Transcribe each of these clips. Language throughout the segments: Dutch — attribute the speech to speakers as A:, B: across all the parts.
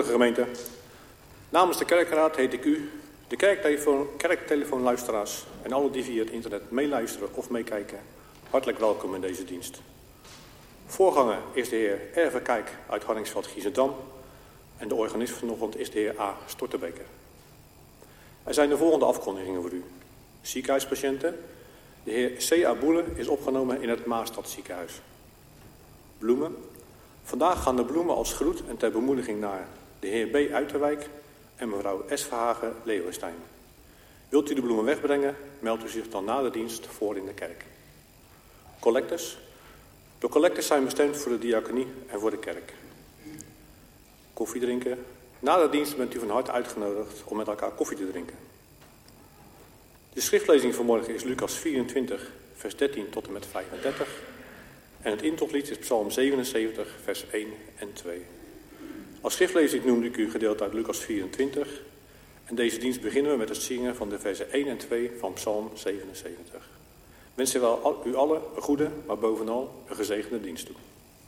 A: Goedemorgen gemeente. Namens de kerkraad heet ik u, de kerktelefoonluisteraars en alle die via het internet meeluisteren of meekijken, hartelijk welkom in deze dienst. Voorganger is de heer Erve Kijk uit Hardingsveld-Giessendam en de organist vanochtend is de heer A. Stortebeker. Er zijn de volgende afkondigingen voor u. Ziekenhuispatiënten. De heer C.A. Boele is opgenomen in het Maastadziekenhuis. Bloemen. Vandaag gaan de bloemen als groet en ter bemoediging naar de heer B. Uiterwijk en mevrouw S. Verhagen Leeuwenstein. Wilt u de bloemen wegbrengen, meldt u zich dan na de dienst voor in de kerk. Collectes. De collectes zijn bestemd voor de diaconie en voor de kerk. Koffie drinken. Na de dienst bent u van harte uitgenodigd om met elkaar koffie te drinken. De schriftlezing vanmorgen is Lucas 24, vers 13 tot en met 35. En het intochtlied is Psalm 77, vers 1 en 2. Als schriftlezing noemde ik u gedeelte uit Lucas 24. En deze dienst beginnen we met het zingen van de versen 1 en 2 van Psalm 77. Wensen we u allen een goede, maar bovenal een gezegende dienst toe.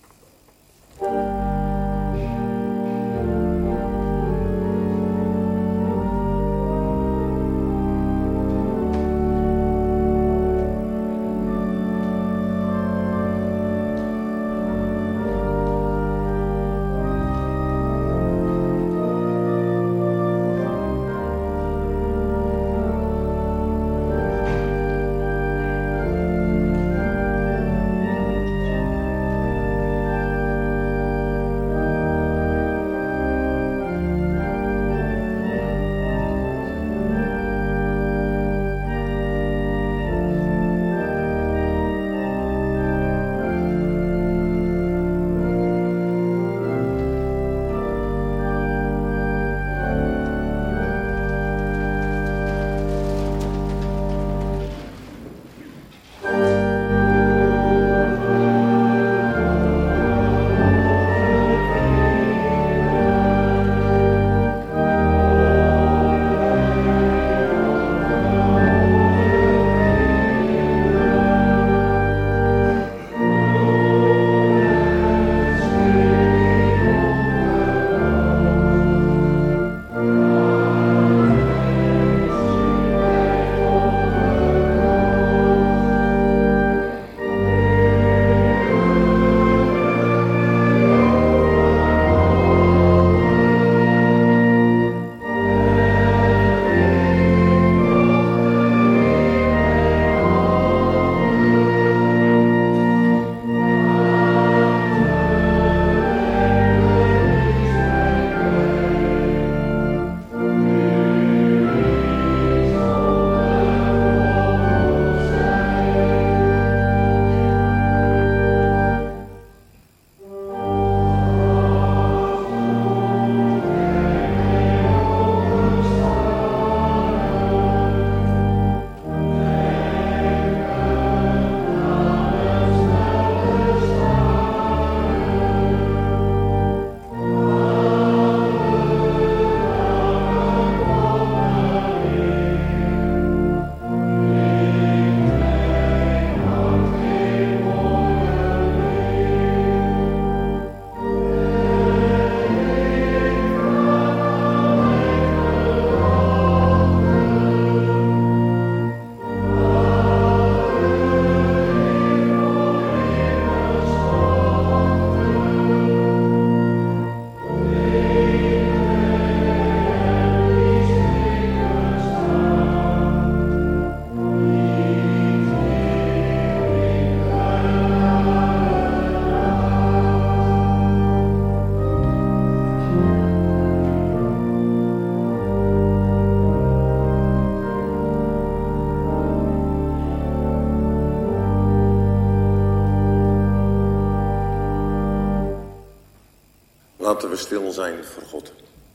B: Laten we stil zijn voor God.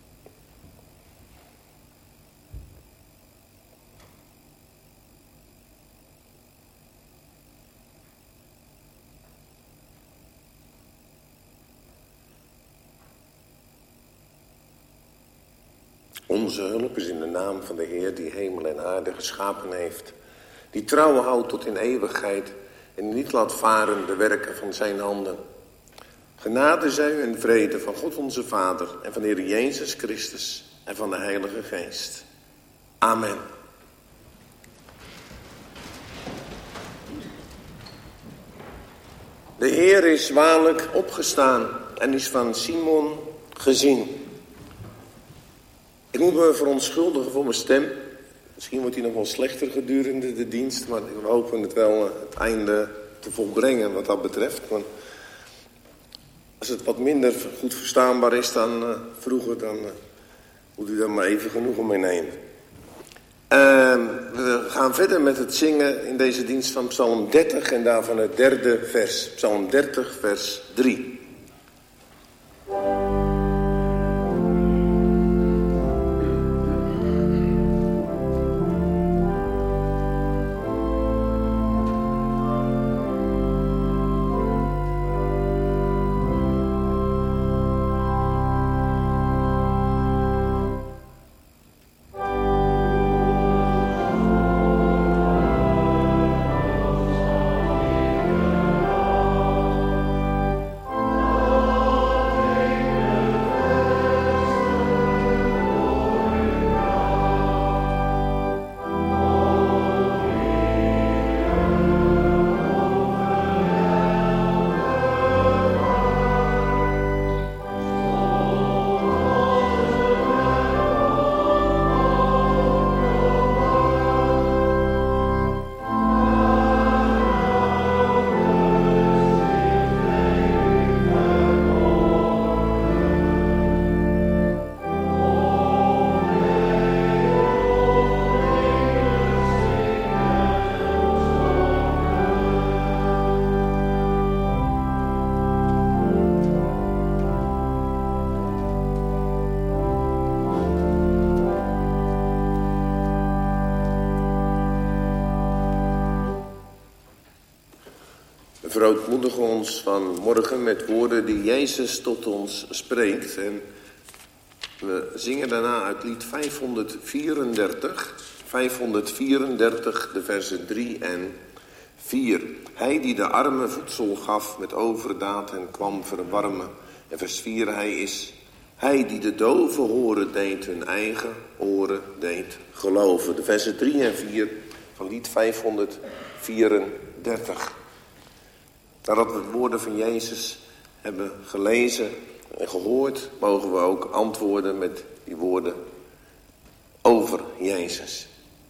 B: Onze hulp is in de naam van de Heer die hemel en aarde geschapen heeft, die trouw houdt tot in eeuwigheid en niet laat varen de werken van zijn handen. Genade zij u en vrede van God onze Vader en van de Heer Jezus Christus en van de Heilige Geest. Amen. De Heer is waarlijk opgestaan en is van Simon gezien. Ik moet me verontschuldigen voor mijn stem. Misschien wordt die nog wel slechter gedurende de dienst, maar we hopen het wel het einde te volbrengen wat dat betreft. Want als het wat minder goed verstaanbaar is dan vroeger, dan moet u daar maar even genoegen mee nemen. We gaan verder met het zingen in deze dienst van Psalm 30 en daarvan het 3e vers. Psalm 30, vers 3. Verootmoedigen ons vanmorgen met woorden die Jezus tot ons spreekt. En we zingen daarna uit lied 534. 534, de versen 3 en 4. Hij die de armen voedsel gaf met overdaad en kwam verwarmen. En vers 4, hij die de doven horen deed, hun eigen oren deed geloven. De versen 3 en 4 van lied 534. Nadat we de woorden van Jezus hebben gelezen en gehoord, mogen we ook antwoorden met die woorden over Jezus.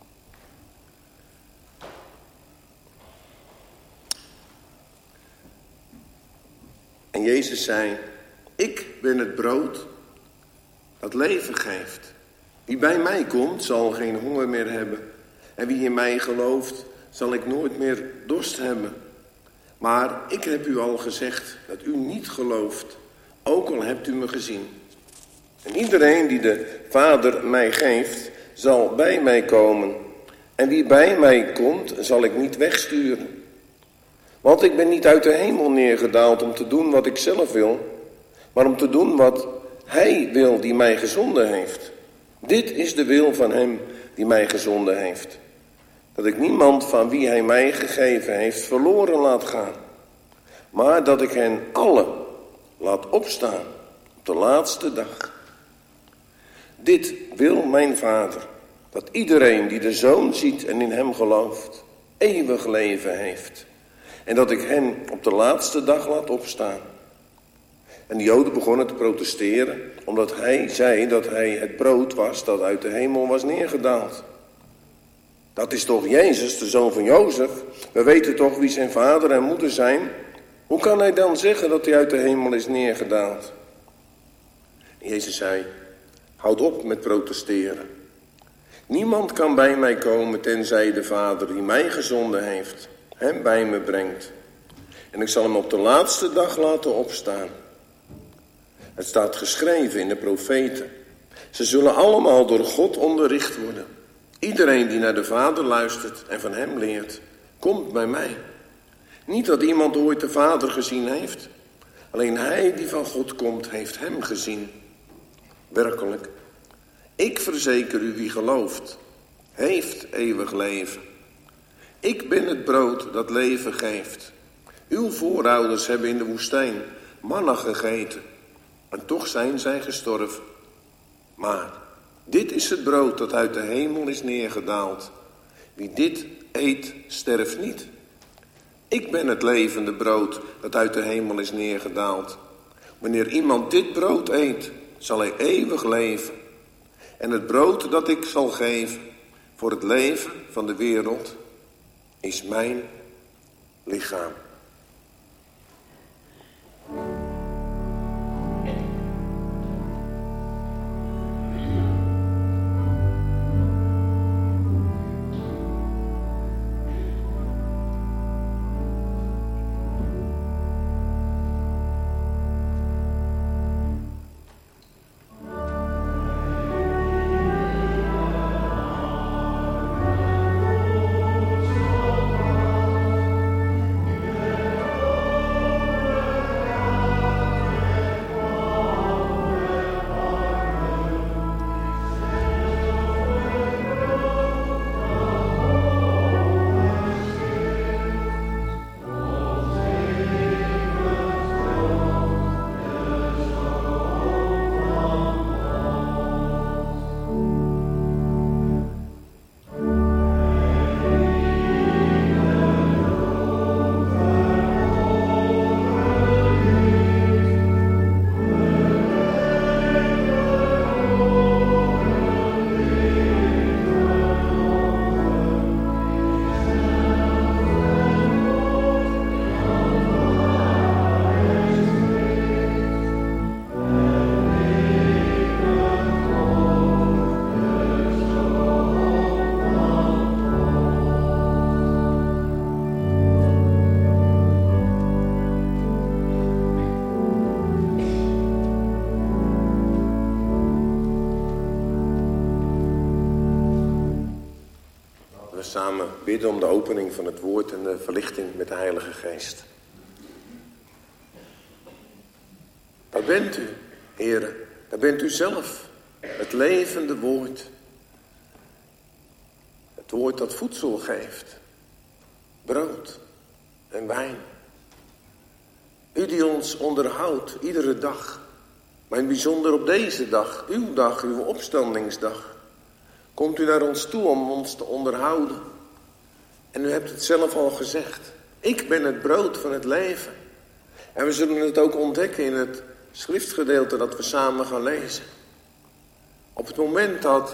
B: En Jezus zei, ik ben het brood dat leven geeft. Wie bij mij komt, zal geen honger meer hebben. En wie in mij gelooft, zal ik nooit meer dorst hebben. Maar ik heb u al gezegd dat u niet gelooft, ook al hebt u me gezien. En iedereen die de Vader mij geeft, zal bij mij komen. En wie bij mij komt, zal ik niet wegsturen. Want ik ben niet uit de hemel neergedaald om te doen wat ik zelf wil, maar om te doen wat hij wil die mij gezonden heeft. Dit is de wil van hem die mij gezonden heeft. Dat ik niemand van wie hij mij gegeven heeft verloren laat gaan. Maar dat ik hen allen laat opstaan op de laatste dag. Dit wil mijn Vader. Dat iedereen die de Zoon ziet en in hem gelooft, eeuwig leven heeft. En dat ik hen op de laatste dag laat opstaan. En de Joden begonnen te protesteren, omdat hij zei dat hij het brood was dat uit de hemel was neergedaald. Dat is toch Jezus, de zoon van Jozef? We weten toch wie zijn vader en moeder zijn? Hoe kan hij dan zeggen dat hij uit de hemel is neergedaald? En Jezus zei, houd op met protesteren. Niemand kan bij mij komen tenzij de Vader die mij gezonden heeft hem bij me brengt. En ik zal hem op de laatste dag laten opstaan. Het staat geschreven in de profeten. Ze zullen allemaal door God onderricht worden. Iedereen die naar de Vader luistert en van hem leert, komt bij mij. Niet dat iemand ooit de Vader gezien heeft. Alleen hij die van God komt, heeft hem gezien. Werkelijk, ik verzeker u wie gelooft, heeft eeuwig leven. Ik ben het brood dat leven geeft. Uw voorouders hebben in de woestijn manna gegeten. En toch zijn zij gestorven. Maar dit is het brood dat uit de hemel is neergedaald. Wie dit eet, sterft niet. Ik ben het levende brood dat uit de hemel is neergedaald. Wanneer iemand dit brood eet, zal hij eeuwig leven. En het brood dat ik zal geven voor het leven van de wereld is mijn lichaam. Samen bidden om de opening van het woord en de verlichting met de Heilige Geest. Daar bent u, Heere, daar bent u zelf, het levende woord. Het woord dat voedsel geeft, brood en wijn. U die ons onderhoudt iedere dag, maar in bijzonder op deze dag, uw opstandingsdag. Komt u naar ons toe om ons te onderhouden. En u hebt het zelf al gezegd. Ik ben het brood van het leven. En we zullen het ook ontdekken in het schriftgedeelte dat we samen gaan lezen. Op het moment dat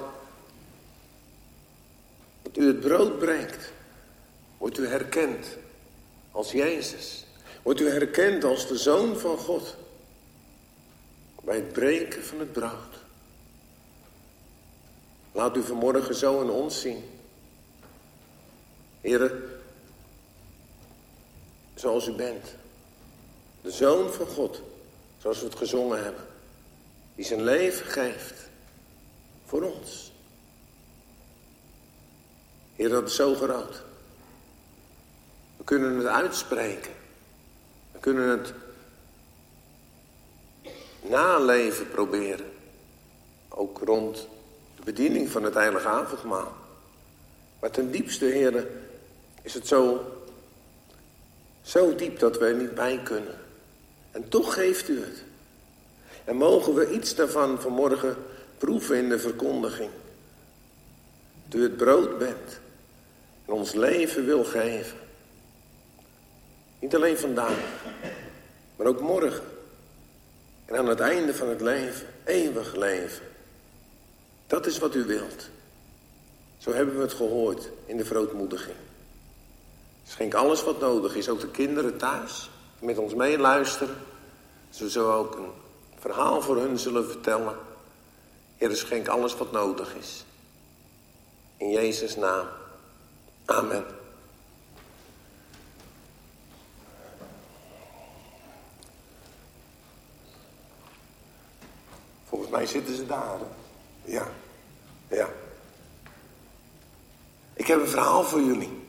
B: u het brood brengt, wordt u herkend als Jezus. Wordt u herkend als de Zoon van God. Bij het breken van het brood. Laat u vanmorgen zo in ons zien. Heere, zoals u bent. De Zoon van God, zoals we het gezongen hebben. Die zijn leven geeft voor ons. Heer, dat is zo groot. We kunnen het uitspreken. We kunnen het naleven proberen. Ook rond de bediening van het heilige avondmaal. Maar ten diepste, Heere, is het zo diep dat we er niet bij kunnen. En toch geeft u het. En mogen we iets daarvan vanmorgen proeven in de verkondiging. Dat u het brood bent en ons leven wil geven. Niet alleen vandaag, maar ook morgen. En aan het einde van het leven, eeuwig leven. Dat is wat u wilt. Zo hebben we het gehoord in de verootmoediging. Schenk alles wat nodig is, ook de kinderen thuis, die met ons meeluisteren. Ze zo ook een verhaal voor hun zullen vertellen. Heer, schenk alles wat nodig is. In Jezus' naam. Amen. Volgens mij zitten ze daar. Hè? Ja. Ik heb een verhaal voor jullie.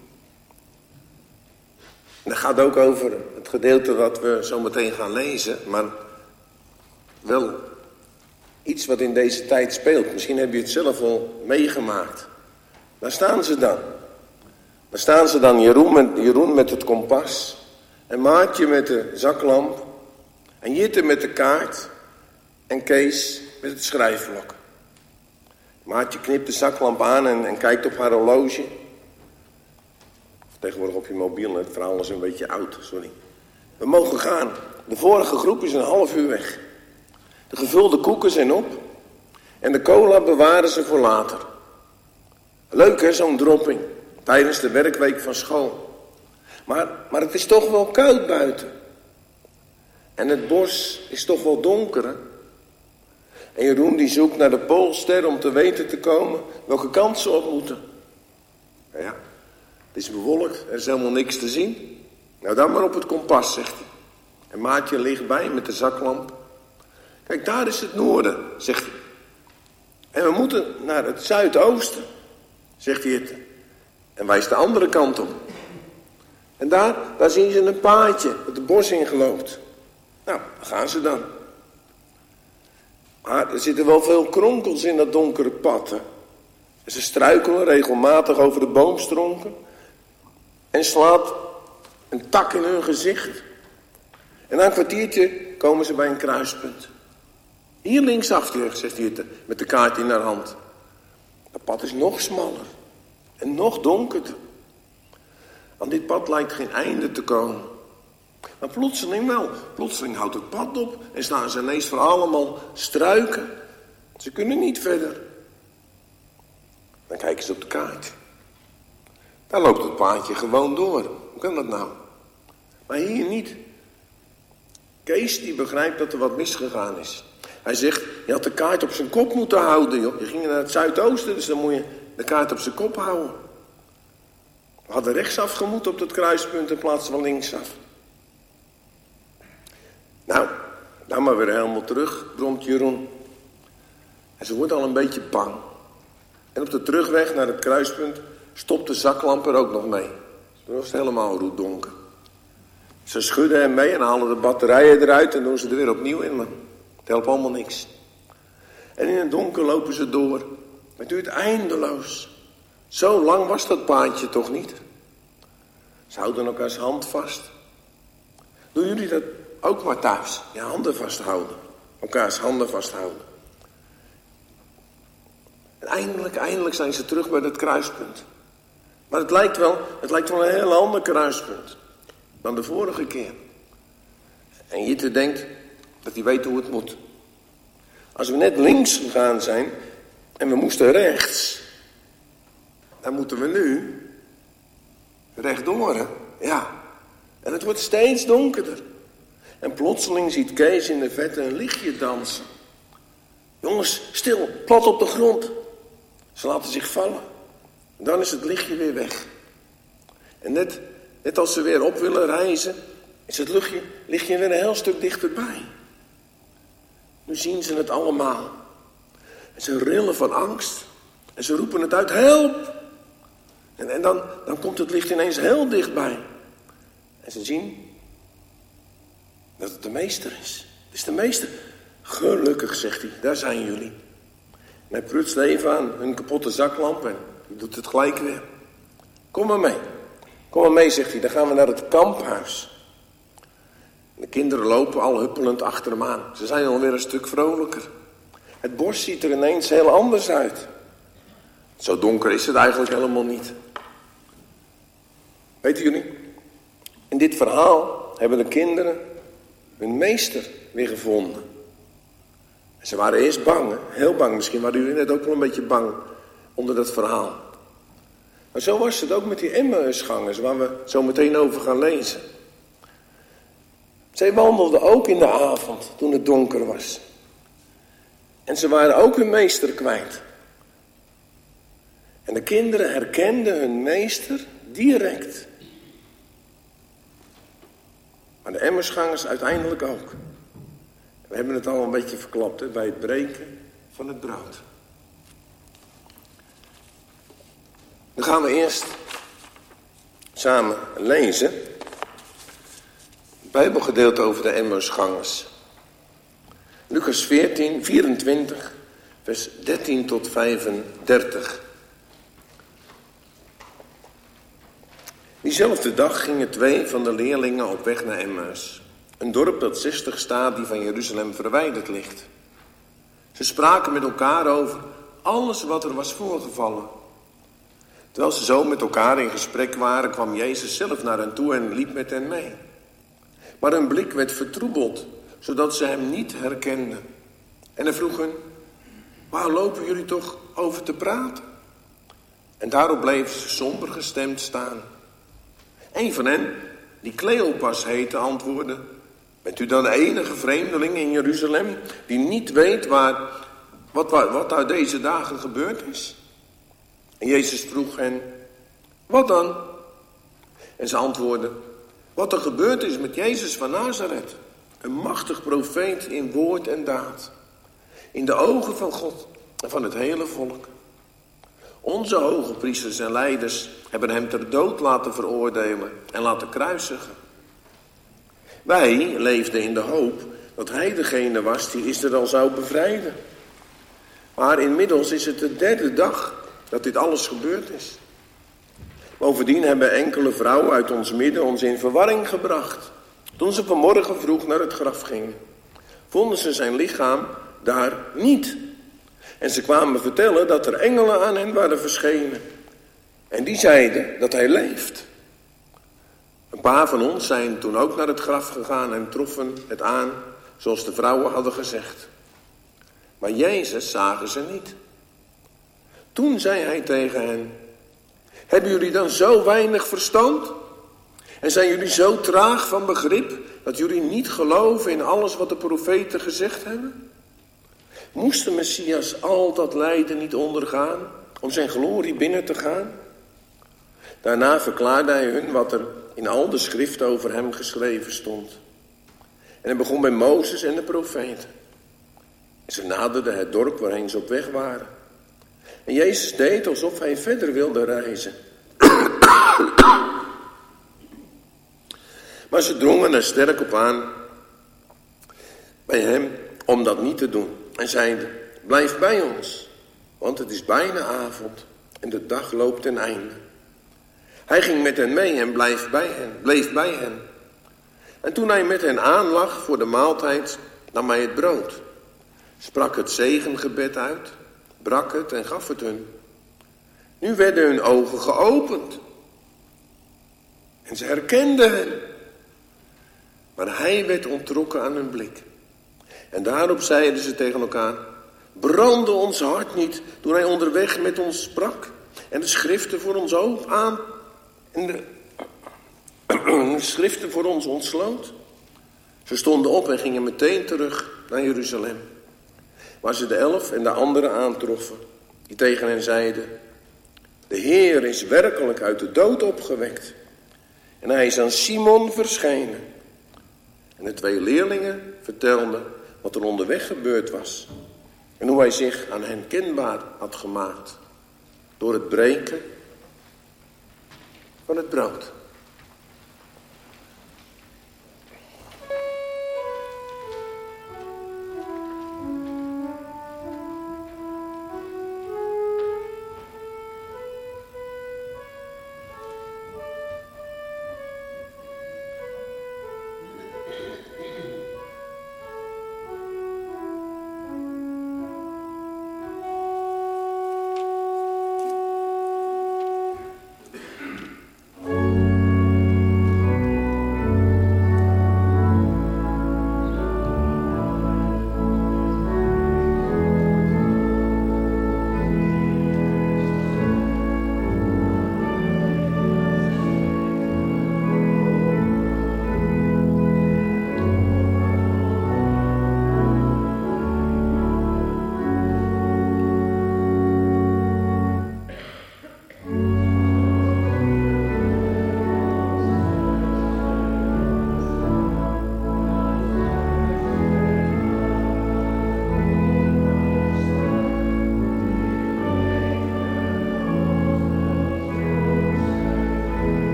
B: En dat gaat ook over het gedeelte wat we zo meteen gaan lezen. Maar wel iets wat in deze tijd speelt. Misschien heb je het zelf al meegemaakt. Daar staan ze dan. Daar staan ze dan, Jeroen met het kompas. En Maartje met de zaklamp. En Jitte met de kaart en Kees met het schrijfblok. Maartje knipt de zaklamp aan en kijkt op haar horloge. Tegenwoordig op je mobiel, het verhaal is een beetje oud, sorry. We mogen gaan. De vorige groep is een half uur weg. De gevulde koeken zijn op. En de cola bewaren ze voor later. Leuk hè, zo'n dropping. Tijdens de werkweek van school. Maar het is toch wel koud buiten. En het bos is toch wel donker hè? En Jeroen die zoekt naar de Poolster om te weten te komen welke kant ze op moeten. Ja, het is bewolkt, er is helemaal niks te zien. Nou dan maar op het kompas, zegt hij. En Maartje ligt bij met de zaklamp. Kijk, daar is het noorden, zegt hij. En we moeten naar het zuidoosten, zegt hij het. En wijst de andere kant op. En daar zien ze een paadje dat het bos ingeloopt. Nou, daar gaan ze dan. Maar er zitten wel veel kronkels in dat donkere pad. Hè? En ze struikelen regelmatig over de boomstronken. En slaat een tak in hun gezicht. En na een kwartiertje komen ze bij een kruispunt. Hier linksaf, zegt hij met de kaart in haar hand. Het pad is nog smaller. En nog donkerder. Aan dit pad lijkt geen einde te komen. Maar plotseling wel. Plotseling houdt het pad op. En staan ze ineens voor allemaal struiken. Ze kunnen niet verder. Dan kijken ze op de kaart. Daar loopt het paadje gewoon door. Hoe kan dat nou? Maar hier niet. Kees die begrijpt dat er wat misgegaan is. Hij zegt, je had de kaart op zijn kop moeten houden, joh. Je ging naar het zuidoosten, dus dan moet je de kaart op zijn kop houden. We hadden rechtsaf gemoeten op dat kruispunt in plaats van linksaf. Nou, dan maar weer helemaal terug, bromt Jeroen. En ze wordt al een beetje bang. En op de terugweg naar het kruispunt stopt de zaklamp er ook nog mee. Toen was het helemaal roetdonker. Ze schudden hem mee en halen de batterijen eruit en doen ze er weer opnieuw in. Maar het helpt allemaal niks. En in het donker lopen ze door. Het duurt eindeloos. Zo lang was dat paadje toch niet? Ze houden elkaars hand vast. Doen jullie dat ook maar thuis? Je handen vasthouden. Elkaars handen vasthouden. En eindelijk zijn ze terug bij dat kruispunt. Maar het lijkt wel een heel ander kruispunt dan de vorige keer. En Jitte denkt dat hij weet hoe het moet. Als we net links gegaan zijn en we moesten rechts, dan moeten we nu rechtdoor, hè? Ja. En het wordt steeds donkerder. En plotseling ziet Kees in de verte een lichtje dansen. Jongens, stil, plat op de grond. Ze laten zich vallen. En dan is het lichtje weer weg. En net als ze weer op willen reizen, is het lichtje weer een heel stuk dichterbij. Nu zien ze het allemaal. En ze rillen van angst. En ze roepen het uit, help! En dan komt het licht ineens heel dichtbij. En ze zien dat het de meester is. Het is de meester. Gelukkig, zegt hij, daar zijn jullie. En hij prutst even aan hun kapotte zaklamp en doet het gelijk weer. Kom maar mee. Kom maar mee, zegt hij, dan gaan we naar het kamphuis. De kinderen lopen al huppelend achter hem aan. Ze zijn alweer een stuk vrolijker. Het bos ziet er ineens heel anders uit. Zo donker is het eigenlijk helemaal niet. Weten jullie, in dit verhaal hebben de kinderen hun meester weer gevonden. Ze waren eerst bang, hè? Heel bang. Misschien waren jullie net ook wel een beetje bang onder dat verhaal. Maar zo was het ook met die Emmausgangers, waar we zo meteen over gaan lezen. Zij wandelden ook in de avond, toen het donker was. En ze waren ook hun meester kwijt. En de kinderen herkenden hun meester direct. Maar de Emmausgangers uiteindelijk ook. We hebben het al een beetje verklapt, hè, bij het breken van het brood. Dan gaan we eerst samen lezen. Het Bijbelgedeelte over de Emmausgangers. Lucas 24, vers 13 tot 35. Diezelfde dag gingen 2 van de leerlingen op weg naar Emmaus. Een dorp dat 60 stadie van Jeruzalem verwijderd ligt. Ze spraken met elkaar over alles wat er was voorgevallen. Terwijl ze zo met elkaar in gesprek waren, kwam Jezus zelf naar hen toe en liep met hen mee. Maar hun blik werd vertroebeld, zodat ze hem niet herkenden. En hij vroeg hen: waar lopen jullie toch over te praten? En daarop bleven ze somber gestemd staan. Een van hen, die Cleopas heette, antwoordde: bent u dan de enige vreemdeling in Jeruzalem die niet weet wat uit deze dagen gebeurd is? En Jezus vroeg hen: wat dan? En ze antwoordden: wat er gebeurd is met Jezus van Nazareth. Een machtig profeet in woord en daad. In de ogen van God en van het hele volk. Onze hoge priesters en leiders hebben hem ter dood laten veroordelen en laten kruisigen. Wij leefden in de hoop dat hij degene was die Israël zou bevrijden. Maar inmiddels is het de 3e dag dat dit alles gebeurd is. Bovendien hebben enkele vrouwen uit ons midden ons in verwarring gebracht. Toen ze vanmorgen vroeg naar het graf gingen, vonden ze zijn lichaam daar niet. En ze kwamen vertellen dat er engelen aan hen waren verschenen. En die zeiden dat hij leeft. Een paar van ons zijn toen ook naar het graf gegaan en troffen het aan zoals de vrouwen hadden gezegd. Maar Jezus zagen ze niet. Toen zei hij tegen hen: hebben jullie dan zo weinig verstand? En zijn jullie zo traag van begrip dat jullie niet geloven in alles wat de profeten gezegd hebben? Moest de Messias al dat lijden niet ondergaan om zijn glorie binnen te gaan? Daarna verklaarde hij hun wat er in al de schriften over hem geschreven stond. En hij begon bij Mozes en de profeten. En ze naderden het dorp waarheen ze op weg waren. En Jezus deed alsof hij verder wilde reizen. Maar ze drongen er sterk op aan bij hem om dat niet te doen. En zeiden: blijf bij ons, want het is bijna avond en de dag loopt ten einde. Hij ging met hen mee en bleef bij hen. En toen hij met hen aanlag voor de maaltijd, nam hij het brood, sprak het zegengebed uit, brak het en gaf het hun. Nu werden hun ogen geopend en ze herkenden hem. Maar hij werd onttrokken aan hun blik. En daarop zeiden ze tegen elkaar: brandde ons hart niet toen hij onderweg met ons sprak en de schriften voor ons schriften voor ons ontsloot? Ze stonden op en gingen meteen terug naar Jeruzalem, waar ze de 11 en de anderen aantroffen, die tegen hen zeiden: de Heer is werkelijk uit de dood opgewekt en hij is aan Simon verschenen. En de 2 leerlingen vertelden wat er onderweg gebeurd was en hoe hij zich aan hen kenbaar had gemaakt door het breken van het brood.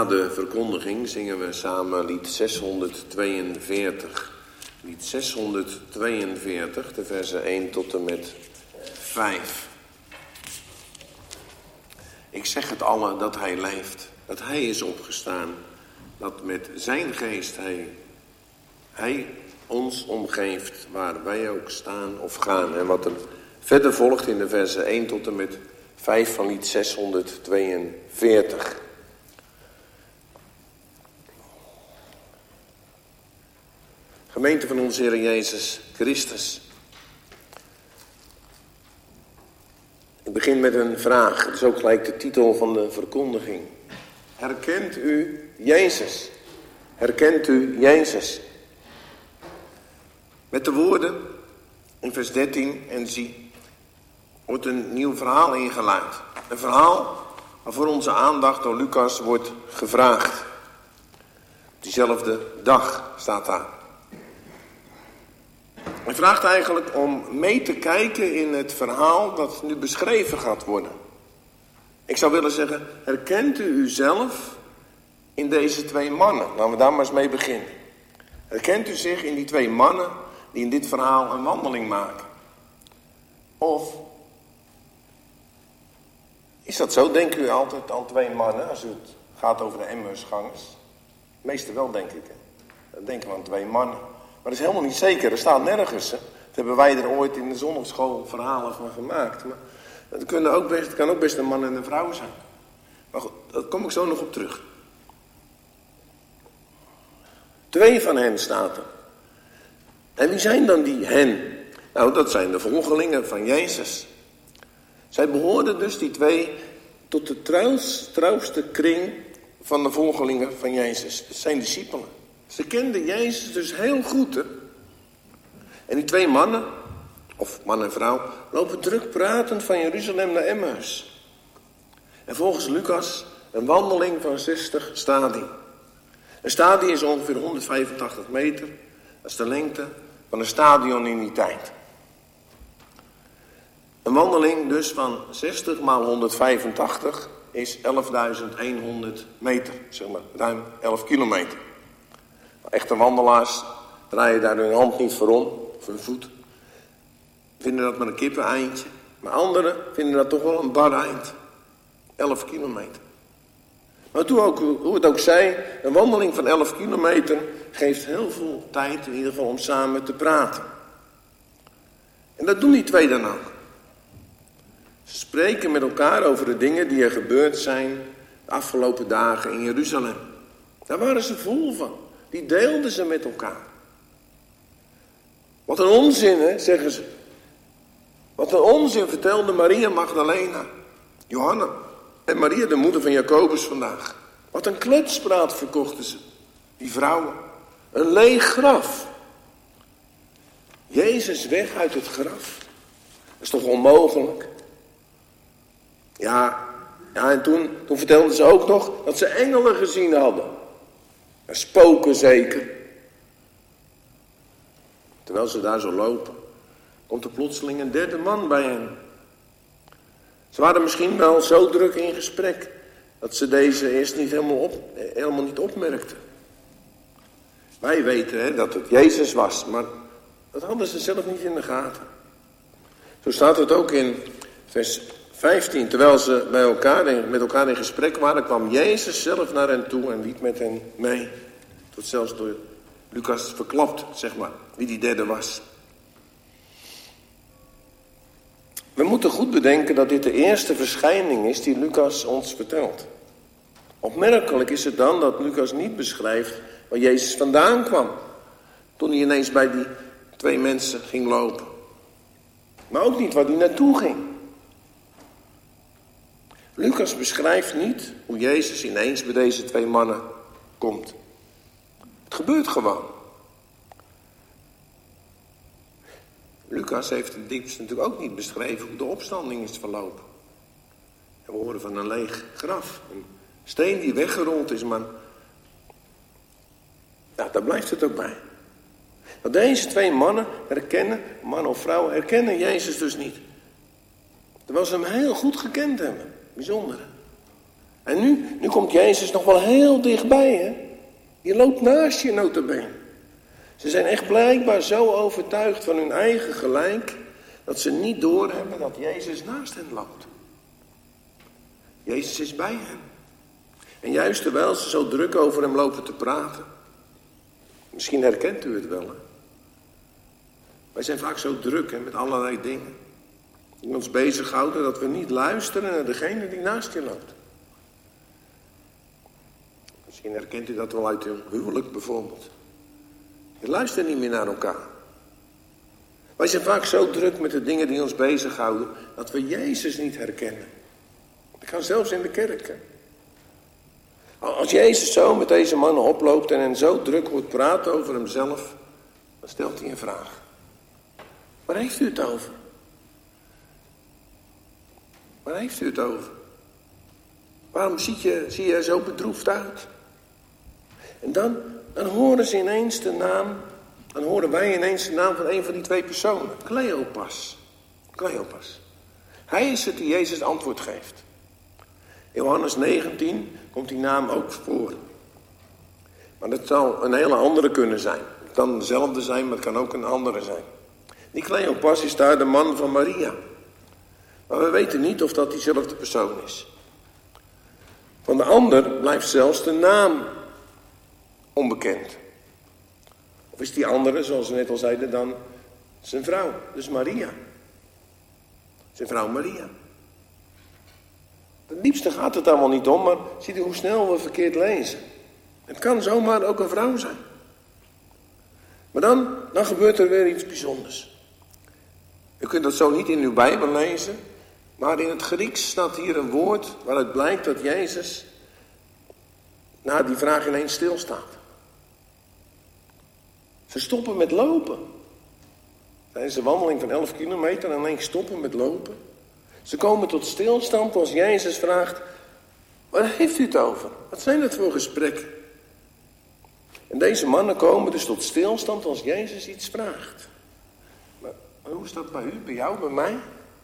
B: Na de verkondiging zingen we samen lied 642. Lied 642, de versen 1 tot en met 5. Ik zeg het allen dat hij leeft, dat hij is opgestaan, dat met zijn geest hij ons omgeeft, waar wij ook staan of gaan. En wat er verder volgt in de versen 1 tot en met 5 van lied 642. Gemeente van onze Heer Jezus Christus. Ik begin met een vraag. Dat is ook gelijk de titel van de verkondiging. Herkent u Jezus? Herkent u Jezus? Met de woorden in vers 13 en zie wordt een nieuw verhaal ingeluid. Een verhaal waarvoor onze aandacht door Lucas wordt gevraagd. Diezelfde dag staat daar. Hij vraagt eigenlijk om mee te kijken in het verhaal dat nu beschreven gaat worden. Ik zou willen zeggen, herkent u uzelf in deze twee mannen? Laten we daar maar eens mee beginnen. Herkent u zich in die twee mannen die in dit verhaal een wandeling maken? Of is dat zo? Denkt u altijd aan twee mannen als het gaat over de Emmausgangers? Meestal wel, denk ik. Dan denken we aan twee mannen. Maar dat is helemaal niet zeker. Er staat nergens. Hè. Dat hebben wij er ooit in de zondagschool verhalen van gemaakt. Maar het kan ook best een man en een vrouw zijn. Maar goed, daar kom ik zo nog op terug. 2 van hen staat er. En wie zijn dan die hen? Nou, dat zijn de volgelingen van Jezus. Zij behoorden dus, die 2, tot de trouwste kring van de volgelingen van Jezus. Dat zijn discipelen. Ze kenden Jezus dus heel goed. Hè? En die 2 mannen, of man en vrouw, lopen druk pratend van Jeruzalem naar Emmaus. En volgens Lucas een wandeling van 60 stadii. Een stadie is ongeveer 185 meter. Dat is de lengte van een stadion in die tijd. Een wandeling dus van 60 maal 185 is 11.100 meter. Zeg maar ruim 11 kilometer. Echte wandelaars draaien daar hun hand niet voor om, of hun voet. Vinden dat maar een kippeneindje. Maar anderen vinden dat toch wel een bar eind. 11 kilometer. Maar hoe het ook zij, een wandeling van 11 kilometer geeft heel veel tijd in ieder geval om samen te praten. En dat doen die 2 dan ook. Ze spreken met elkaar over de dingen die er gebeurd zijn de afgelopen dagen in Jeruzalem. Daar waren ze vol van. Die deelden ze met elkaar. Wat een onzin, hè, zeggen ze. Wat een onzin vertelde Maria Magdalena, Johanna en Maria, de moeder van Jacobus, vandaag. Wat een kletspraat verkochten ze, die vrouwen. Een leeg graf. Jezus weg uit het graf. Dat is toch onmogelijk? Ja, en toen vertelden ze ook nog dat ze engelen gezien hadden. Spoken zeker. Terwijl ze daar zo lopen, komt er plotseling een 3e man bij hen. Ze waren misschien wel zo druk in gesprek dat ze deze eerst niet helemaal niet opmerkten. Wij weten hè, dat het Jezus was, maar dat hadden ze zelf niet in de gaten. Zo staat het ook in vers 15. Terwijl ze met elkaar in gesprek waren, kwam Jezus zelf naar hen toe en liep met hen mee. Tot zelfs door Lucas verklapt, zeg maar, wie die 3e was. We moeten goed bedenken dat dit de eerste verschijning is die Lucas ons vertelt. Opmerkelijk is het dan dat Lucas niet beschrijft waar Jezus vandaan kwam, toen hij ineens bij die 2 mensen ging lopen. Maar ook niet waar hij naartoe ging. Lucas beschrijft niet hoe Jezus ineens bij deze 2 mannen komt. Het gebeurt gewoon. Lucas heeft in diepste natuurlijk ook niet beschreven hoe de opstanding is verlopen. En we horen van een leeg graf. Een steen die weggerold is, maar ja, daar blijft het ook bij. Maar deze 2 mannen man of vrouw, herkennen Jezus dus niet. Terwijl ze hem heel goed gekend hebben. Bijzonder. En nu komt Jezus nog wel heel dichtbij, hè. Je loopt naast je nota bene. Ze zijn echt blijkbaar zo overtuigd van hun eigen gelijk, dat ze niet doorhebben dat Jezus naast hen loopt. Jezus is bij hen. En juist terwijl ze zo druk over hem lopen te praten. Misschien herkent u het wel, hè? Wij zijn vaak zo druk, hè, met allerlei dingen. Die ons bezighouden dat we niet luisteren naar degene die naast je loopt. Misschien herkent u dat wel uit uw huwelijk bijvoorbeeld. Je luistert niet meer naar elkaar. Wij zijn vaak zo druk met de dingen die ons bezighouden, dat we Jezus niet herkennen. Dat kan zelfs in de kerk. Hè? Als Jezus zo met deze mannen oploopt en hen zo druk hoort praten over hemzelf, dan stelt hij een vraag. Waar heeft u het over? Waar heeft u het over? Waarom zie je er zo bedroefd uit? En dan horen ze ineens de naam, dan horen wij ineens de naam van een van die twee personen. Cleopas. Hij is het die Jezus antwoord geeft. In Johannes 19 komt die naam ook voor. Maar dat zal een hele andere kunnen zijn. Het kan dezelfde zijn, maar het kan ook een andere zijn. Die Cleopas is daar de man van Maria. Maar we weten niet of dat diezelfde persoon is. Van de ander blijft zelfs de naam onbekend. Of is die andere, zoals we net al zeiden, dan zijn vrouw. Dus Maria. Zijn vrouw Maria. Het liefste gaat het allemaal niet om, maar ziet u hoe snel we verkeerd lezen. Het kan zomaar ook een vrouw zijn. Maar dan gebeurt er weer iets bijzonders. U kunt dat zo niet in uw Bijbel lezen, maar in het Grieks staat hier een woord waaruit blijkt dat Jezus na die vraag ineens stilstaat. Ze stoppen met lopen. Tijdens een wandeling van 11 kilometer en ineens stoppen met lopen. Ze komen tot stilstand als Jezus vraagt, waar heeft u het over? Wat zijn dat voor gesprekken? En deze mannen komen dus tot stilstand als Jezus iets vraagt. Maar hoe is dat bij u, bij jou, bij mij?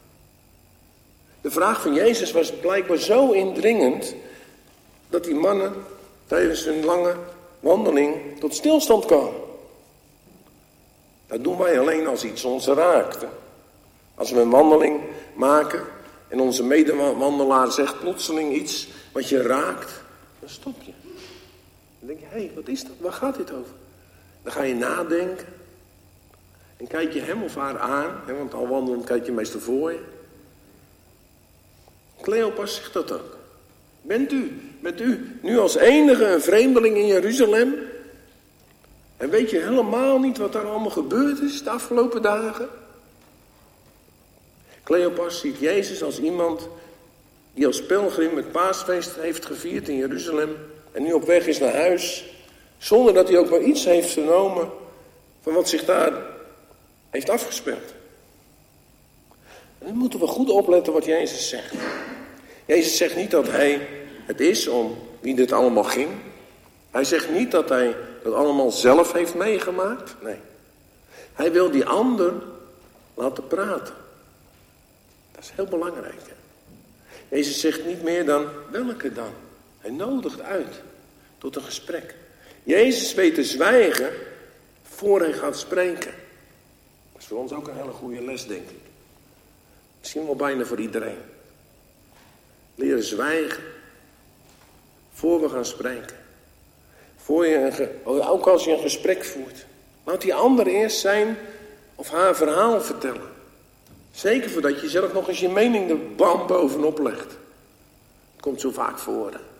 B: De vraag van Jezus was blijkbaar zo indringend dat die mannen tijdens hun lange wandeling tot stilstand komen. Dat doen wij alleen als iets ons raakt. Hè? Als we een wandeling maken en onze medewandelaar zegt plotseling iets wat je raakt, dan stop je. Dan denk je, hé, wat is dat? Waar gaat dit over? Dan ga je nadenken en kijk je hem of haar aan, hè, want al wandelend kijk je meestal voor je. Cleopas zegt dat ook. Bent u nu als enige een vreemdeling in Jeruzalem? En weet je helemaal niet wat daar allemaal gebeurd is de afgelopen dagen? Cleopas ziet Jezus als iemand die als pelgrim het paasfeest heeft gevierd in Jeruzalem en nu op weg is naar huis, zonder dat hij ook maar iets heeft vernomen van wat zich daar heeft afgespeeld. En dan moeten we goed opletten wat Jezus zegt. Jezus zegt niet dat hij het is om wie dit allemaal ging. Hij zegt niet dat hij dat allemaal zelf heeft meegemaakt. Nee. Hij wil die ander laten praten. Dat is heel belangrijk. Hè? Jezus zegt niet meer dan welke dan. Hij nodigt uit tot een gesprek. Jezus weet te zwijgen voor hij gaat spreken. Dat is voor ons ook een hele goede les, denk ik. Misschien wel bijna voor iedereen. Leren zwijgen voor we gaan spreken. Ook als je een gesprek voert. Laat die ander eerst zijn of haar verhaal vertellen. Zeker voordat je zelf nog eens je mening er bam bovenop legt. Dat komt zo vaak voor. Hè?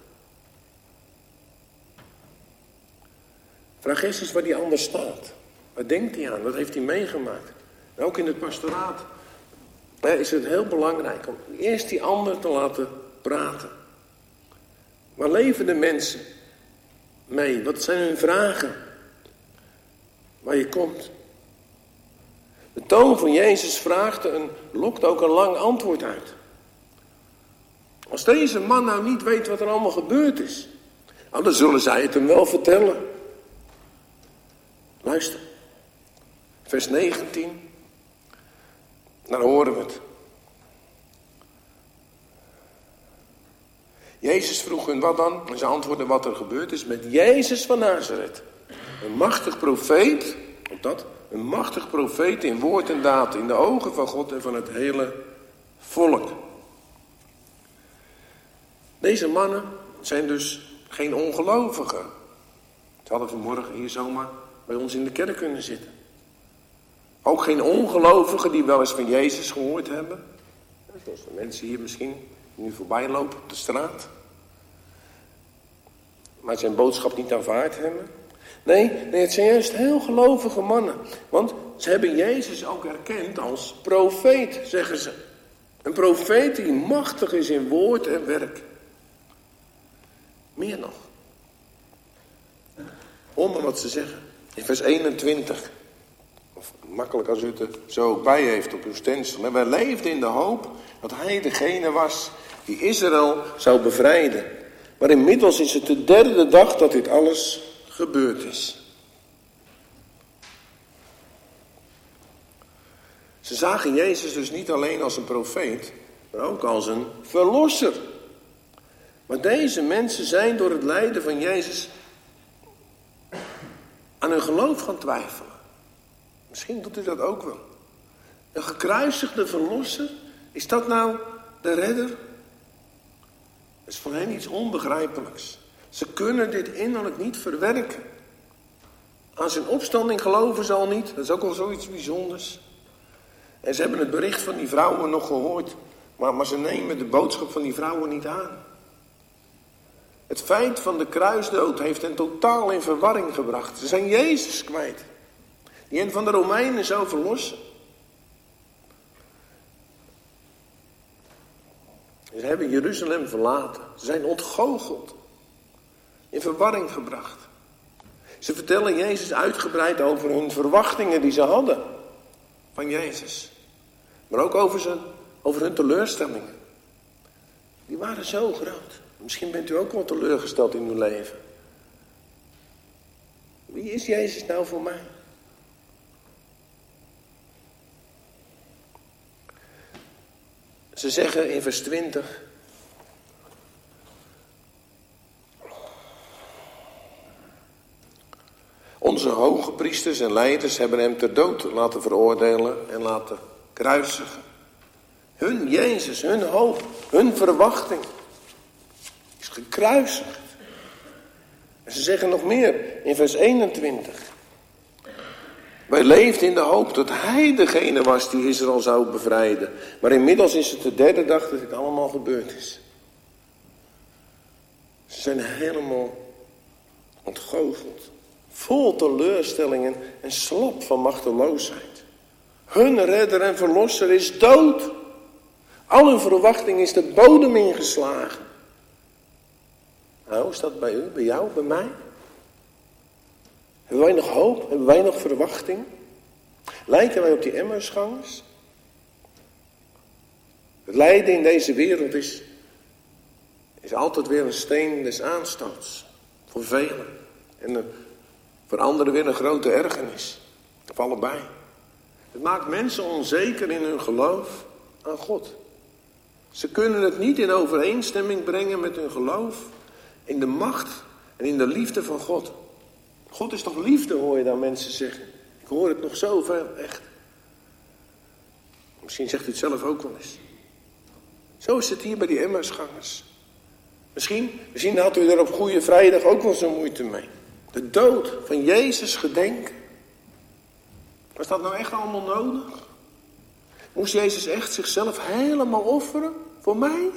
B: Vraag eens waar die ander staat. Waar denkt hij aan? Wat heeft hij meegemaakt? En ook in het pastoraat is het heel belangrijk om eerst die ander te laten praten. Waar leven de mensen mee? Wat zijn hun vragen? Waar je komt. De toon van Jezus lokt ook een lang antwoord uit. Als deze man nou niet weet wat er allemaal gebeurd is, dan zullen zij het hem wel vertellen. Luister. Vers 19. Dan horen we het. Jezus vroeg hun wat dan? En ze antwoordden wat er gebeurd is met Jezus van Nazareth. Een machtig profeet, ook dat, een machtig profeet in woord en daad, in de ogen van God en van het hele volk. Deze mannen zijn dus geen ongelovigen. Ze hadden vanmorgen hier zomaar bij ons in de kerk kunnen zitten. Ook geen ongelovigen die wel eens van Jezus gehoord hebben. Zoals de mensen hier misschien die nu voorbij lopen op de straat. Maar zijn boodschap niet aanvaard hebben. Nee, het zijn juist heel gelovige mannen. Want ze hebben Jezus ook erkend als profeet, zeggen ze. Een profeet die machtig is in woord en werk. Meer nog. Hoor maar wat ze zeggen. In vers 21. Of makkelijk als u het er zo ook bij heeft op uw stencil. En wij leefden in de hoop dat hij degene was die Israël zou bevrijden. Maar inmiddels is het de derde dag dat dit alles gebeurd is. Ze zagen Jezus dus niet alleen als een profeet, maar ook als een verlosser. Maar deze mensen zijn door het lijden van Jezus aan hun geloof gaan twijfelen. Misschien doet u dat ook wel. Een gekruisigde verlosser, is dat nou de redder? Dat is voor hen iets onbegrijpelijks. Ze kunnen dit innerlijk niet verwerken. Aan zijn opstanding geloven ze al niet. Dat is ook al zoiets bijzonders. En ze hebben het bericht van die vrouwen nog gehoord. Maar ze nemen de boodschap van die vrouwen niet aan. Het feit van de kruisdood heeft hen totaal in verwarring gebracht. Ze zijn Jezus kwijt. Die hen van de Romeinen zou verlossen. Ze hebben Jeruzalem verlaten. Ze zijn ontgoocheld. In verwarring gebracht. Ze vertellen Jezus uitgebreid over hun verwachtingen die ze hadden. Van Jezus. Maar ook over hun teleurstellingen. Die waren zo groot. Misschien bent u ook wel teleurgesteld in uw leven. Wie is Jezus nou voor mij? Ze zeggen in vers 20... Onze hoge priesters en leiders hebben hem ter dood laten veroordelen en laten kruisigen. Hun Jezus, hun hoop, hun verwachting is gekruisigd. En ze zeggen nog meer in vers 21. Wij leefden in de hoop dat hij degene was die Israël zou bevrijden. Maar inmiddels is het de derde dag dat dit allemaal gebeurd is. Ze zijn helemaal ontgoocheld. Vol teleurstellingen en slap van machteloosheid. Hun redder en verlosser is dood. Al hun verwachting is de bodem ingeslagen. Nou, is dat bij u, bij jou, bij mij? Hebben wij nog hoop? Hebben wij nog verwachting? Lijken wij op die Emmausgangers? Het lijden in deze wereld is altijd weer een steen des aanstoots. Voor velen. En voor anderen weer een grote ergernis. Of allebei. Het maakt mensen onzeker in hun geloof aan God. Ze kunnen het niet in overeenstemming brengen met hun geloof in de macht en in de liefde van God. God is toch liefde, hoor je dan mensen zeggen. Ik hoor het nog zoveel, echt. Misschien zegt u het zelf ook wel eens. Zo is het hier bij die Emmausgangers. Misschien had u er op Goede Vrijdag ook wel zo moeite mee. De dood van Jezus gedenken. Was dat nou echt allemaal nodig? Moest Jezus echt zichzelf helemaal offeren voor mij?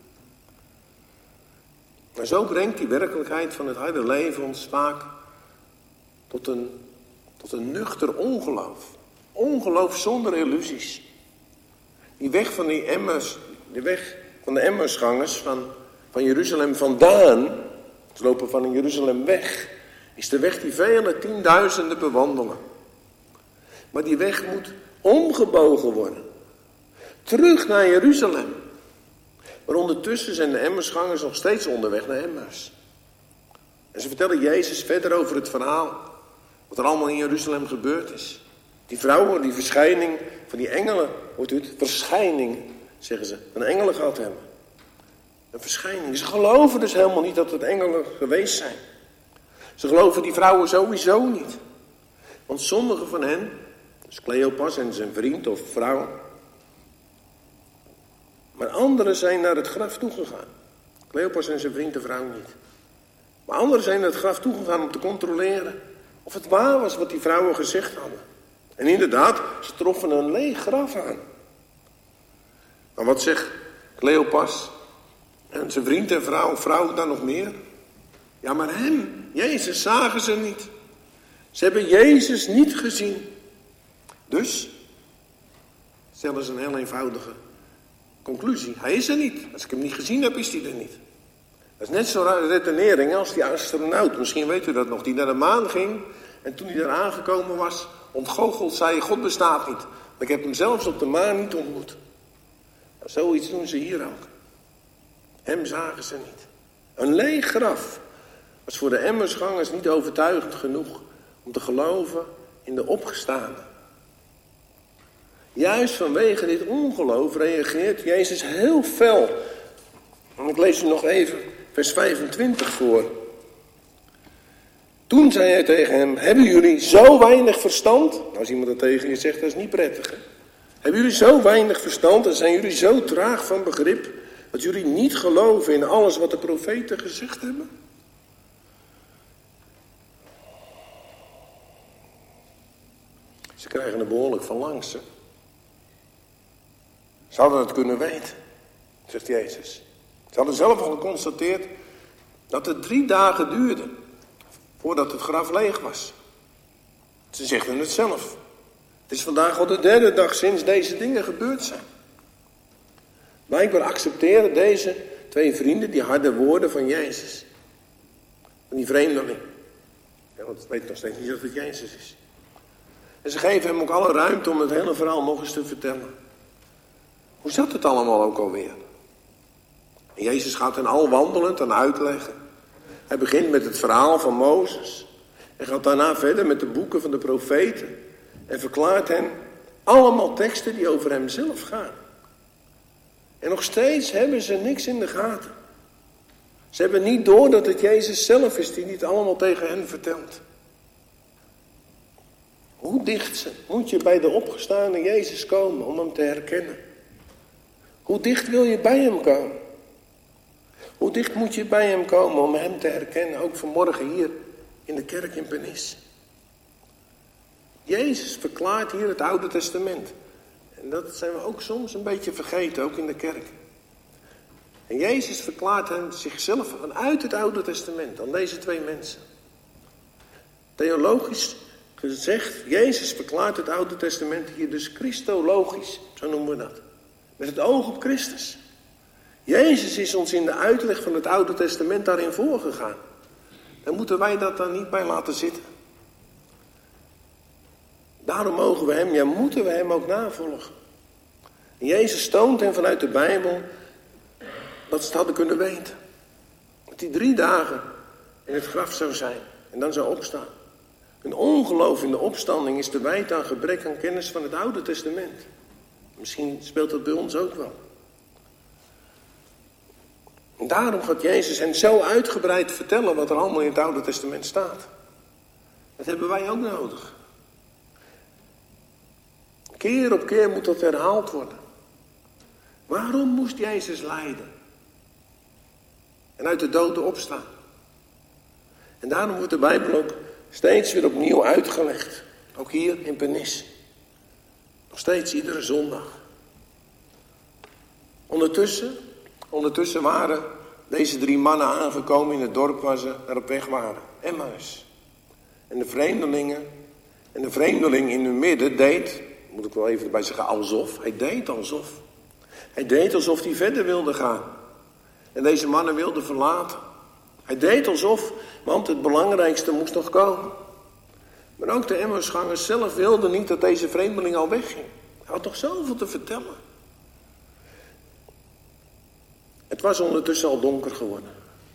B: Maar zo brengt die werkelijkheid van het harde leven ons vaak tot een nuchter ongeloof. Ongeloof zonder illusies. Die weg van de weg van de Emmausgangers van Jeruzalem vandaan, ze lopen van Jeruzalem weg, is de weg die vele tienduizenden bewandelen. Maar die weg moet omgebogen worden. Terug naar Jeruzalem. Maar ondertussen zijn de Emmausgangers nog steeds onderweg naar Emmaus. En ze vertellen Jezus verder over het verhaal. Wat er allemaal in Jeruzalem gebeurd is. Die vrouwen, die verschijning van die engelen. Hoort u het? Verschijning, zeggen ze. Van engelen gehad hebben. Een verschijning. Ze geloven dus helemaal niet dat het engelen geweest zijn. Ze geloven die vrouwen sowieso niet. Want sommige van hen, dus Cleopas en zijn vriend of vrouw, maar anderen zijn naar het graf toegegaan. Cleopas en zijn vriend de vrouw niet. Maar anderen zijn naar het graf toegegaan om te controleren of het waar was wat die vrouwen gezegd hadden. En inderdaad, ze troffen een leeg graf aan. Maar wat zegt Cleopas en zijn vriend en vrouw dan nog meer? Ja, maar hem, Jezus, zagen ze niet. Ze hebben Jezus niet gezien. Dus stellen ze een heel eenvoudige conclusie. Hij is er niet. Als ik hem niet gezien heb, is hij er niet. Dat is net zo'n redenering als die astronaut. Misschien weet u dat nog. Die naar de maan ging. En toen hij daar aangekomen was, ontgoocheld zei: God bestaat niet. Maar ik heb hem zelfs op de maan niet ontmoet. Nou, zoiets doen ze hier ook. Hem zagen ze niet. Een leeg graf was voor de Emmausgangers niet overtuigend genoeg om te geloven in de opgestaande. Juist vanwege dit ongeloof reageert Jezus heel fel. En ik lees u nog even vers 25 voor. Toen zei hij tegen hem: hebben jullie zo weinig verstand? Nou, als iemand dat tegen je zegt, dat is niet prettig, hè? Hebben jullie zo weinig verstand en zijn jullie zo traag van begrip dat jullie niet geloven in alles wat de profeten gezegd hebben? Ze krijgen er behoorlijk van langs, hè? Ze hadden het kunnen weten, zegt Jezus. Ze hadden zelf al geconstateerd dat het 3 dagen duurde voordat het graf leeg was. Ze zeggen het zelf. Het is vandaag al de 3e dag sinds deze dingen gebeurd zijn. Blijkbaar accepteren deze 2 vrienden die harde woorden van Jezus. Van die vreemdeling. Ja, want het weet nog steeds niet dat het Jezus is. En ze geven hem ook alle ruimte om het hele verhaal nog eens te vertellen. Hoe zat het allemaal ook alweer? En Jezus gaat hen al wandelend aan uitleggen. Hij begint met het verhaal van Mozes. En gaat daarna verder met de boeken van de profeten. En verklaart hen allemaal teksten die over hemzelf gaan. En nog steeds hebben ze niks in de gaten. Ze hebben niet door dat het Jezus zelf is die niet allemaal tegen hen vertelt. Hoe dicht moet je bij de opgestane Jezus komen om hem te herkennen? Hoe dicht wil je bij hem komen? Hoe dicht moet je bij hem komen om hem te herkennen? Ook vanmorgen hier in de kerk in Pernis. Jezus verklaart hier het Oude Testament. En dat zijn we ook soms een beetje vergeten, ook in de kerk. En Jezus verklaart hem zichzelf vanuit het Oude Testament aan deze 2 mensen. Theologisch gezegd, Jezus verklaart het Oude Testament hier dus christologisch, zo noemen we dat. Met het oog op Christus. Jezus is ons in de uitleg van het Oude Testament daarin voorgegaan. Dan moeten wij dat dan niet bij laten zitten. Daarom moeten we hem ook navolgen. En Jezus toont hen vanuit de Bijbel dat ze het hadden kunnen weten. Dat hij 3 dagen in het graf zou zijn en dan zou opstaan. Een ongeloof in de opstanding is te wijten aan gebrek aan kennis van het Oude Testament. Misschien speelt dat bij ons ook wel. En daarom gaat Jezus hen zo uitgebreid vertellen wat er allemaal in het Oude Testament staat. Dat hebben wij ook nodig. Keer op keer moet dat herhaald worden. Waarom moest Jezus lijden? En uit de dood opstaan? En daarom wordt de Bijbel ook steeds weer opnieuw uitgelegd. Ook hier in Pernis. Nog steeds iedere zondag. Ondertussen waren deze 3 mannen aangekomen in het dorp waar ze naar op weg waren. Emmaus. En de vreemdeling in hun midden deed, moet ik wel even erbij zeggen, alsof. Hij deed alsof hij verder wilde gaan. En deze mannen wilden verlaten. Hij deed alsof, want het belangrijkste moest nog komen. Maar ook de Emmausgangers zelf wilden niet dat deze vreemdeling al wegging. Hij had toch zoveel te vertellen. Het was ondertussen al donker geworden.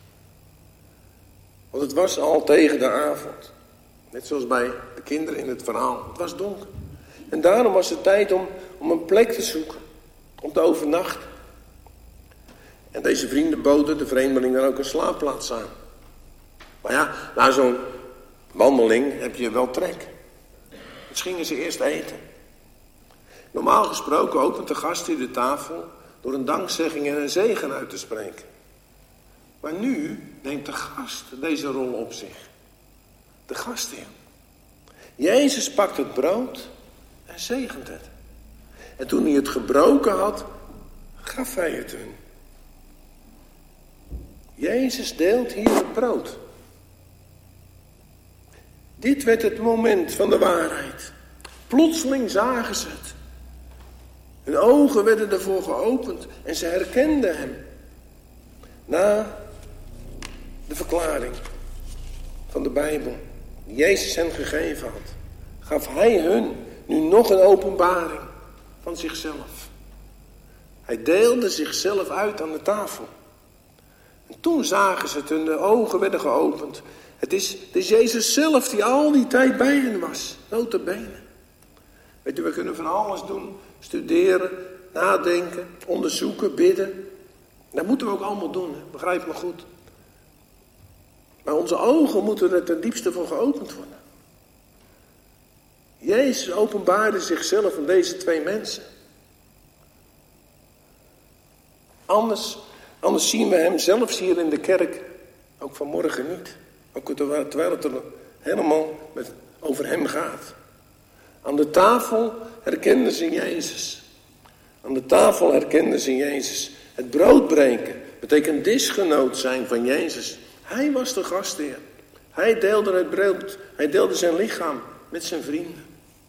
B: Want het was al tegen de avond. Net zoals bij de kinderen in het verhaal. Het was donker. En daarom was het tijd om een plek te zoeken. Om te overnachten. En deze vrienden boden de vreemdelingen ook een slaapplaats aan. Maar ja, na zo'n wandeling heb je wel trek. Dus gingen ze eerst eten. Normaal gesproken opent de gastheer de tafel door een dankzegging en een zegen uit te spreken. Maar nu neemt de gast deze rol op zich. De gastheer. Jezus pakt het brood en zegent het. En toen hij het gebroken had, gaf hij het hun. Jezus deelt hier het brood. Dit werd het moment van de waarheid. Plotseling zagen ze het. Hun ogen werden ervoor geopend en ze herkenden hem. Na de verklaring van de Bijbel die Jezus hen gegeven had, gaf hij hun nu nog een openbaring van zichzelf. Hij deelde zichzelf uit aan de tafel. En toen zagen ze het, hun ogen werden geopend. Het is Jezus zelf die al die tijd bij hen was, nota bene. Weet u, we kunnen van alles doen. Studeren, nadenken, onderzoeken, bidden. Dat moeten we ook allemaal doen, hè? Begrijp me goed. Maar onze ogen moeten er ten diepste voor geopend worden. Jezus openbaarde zichzelf aan deze twee mensen. Anders zien we hem zelfs hier in de kerk ook vanmorgen niet. Ook terwijl het er helemaal over hem gaat. Aan de tafel herkenden ze Jezus. Aan de tafel herkenden ze Jezus. Het brood breken betekent disgenoot zijn van Jezus. Hij was de gastheer. Hij deelde het brood. Hij deelde zijn lichaam met zijn vrienden.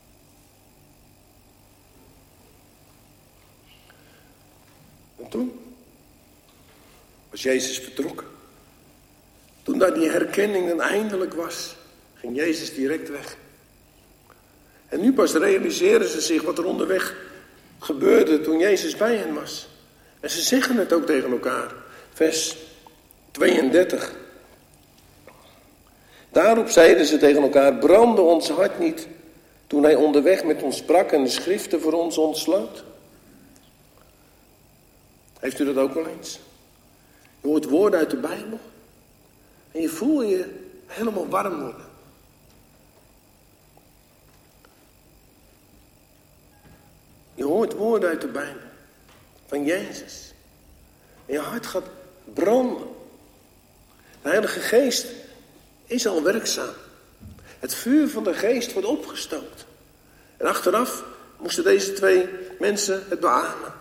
B: En toen was Jezus vertrokken. Toen daar die herkenning dan eindelijk was, ging Jezus direct weg. En nu pas realiseren ze zich wat er onderweg gebeurde toen Jezus bij hen was. En ze zeggen het ook tegen elkaar. Vers 32. Daarop zeiden ze tegen elkaar: brandde ons hart niet toen hij onderweg met ons sprak en de schriften voor ons ontsloot? Heeft u dat ook wel eens? Je hoort woorden uit de Bijbel en je voelt je helemaal warm worden. Je hoort woorden uit de Bijbel van Jezus. En je hart gaat branden. De Heilige Geest is al werkzaam. Het vuur van de Geest wordt opgestookt. En achteraf moesten deze twee mensen het beamen.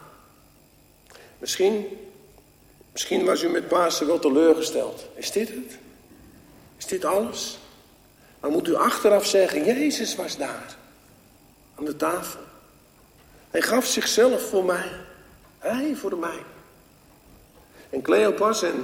B: Misschien was u met Pasen wel teleurgesteld. Is dit het? Is dit alles? Maar moet u achteraf zeggen: Jezus was daar. Aan de tafel. Hij gaf zichzelf voor mij. Hij voor mij. En Cleopas en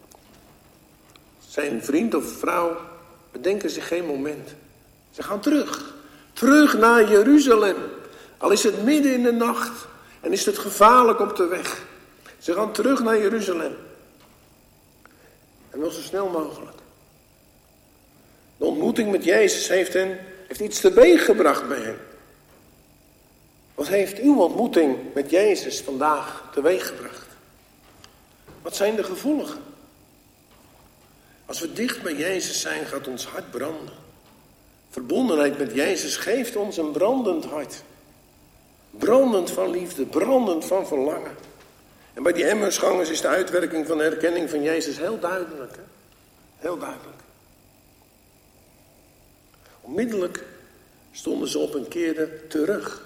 B: zijn vriend of vrouw bedenken zich geen moment. Ze gaan terug. Terug naar Jeruzalem. Al is het midden in de nacht. En is het gevaarlijk op de weg. Ze gaan terug naar Jeruzalem. En wel zo snel mogelijk. De ontmoeting met Jezus heeft iets teweeg gebracht bij hen. Wat heeft uw ontmoeting met Jezus vandaag teweeg gebracht? Wat zijn de gevolgen? Als we dicht bij Jezus zijn, gaat ons hart branden. Verbondenheid met Jezus geeft ons een brandend hart. Brandend van liefde, brandend van verlangen. En bij die Emmausgangers is de uitwerking van de herkenning van Jezus heel duidelijk. Hè? Heel duidelijk. Onmiddellijk stonden ze op en keerden terug.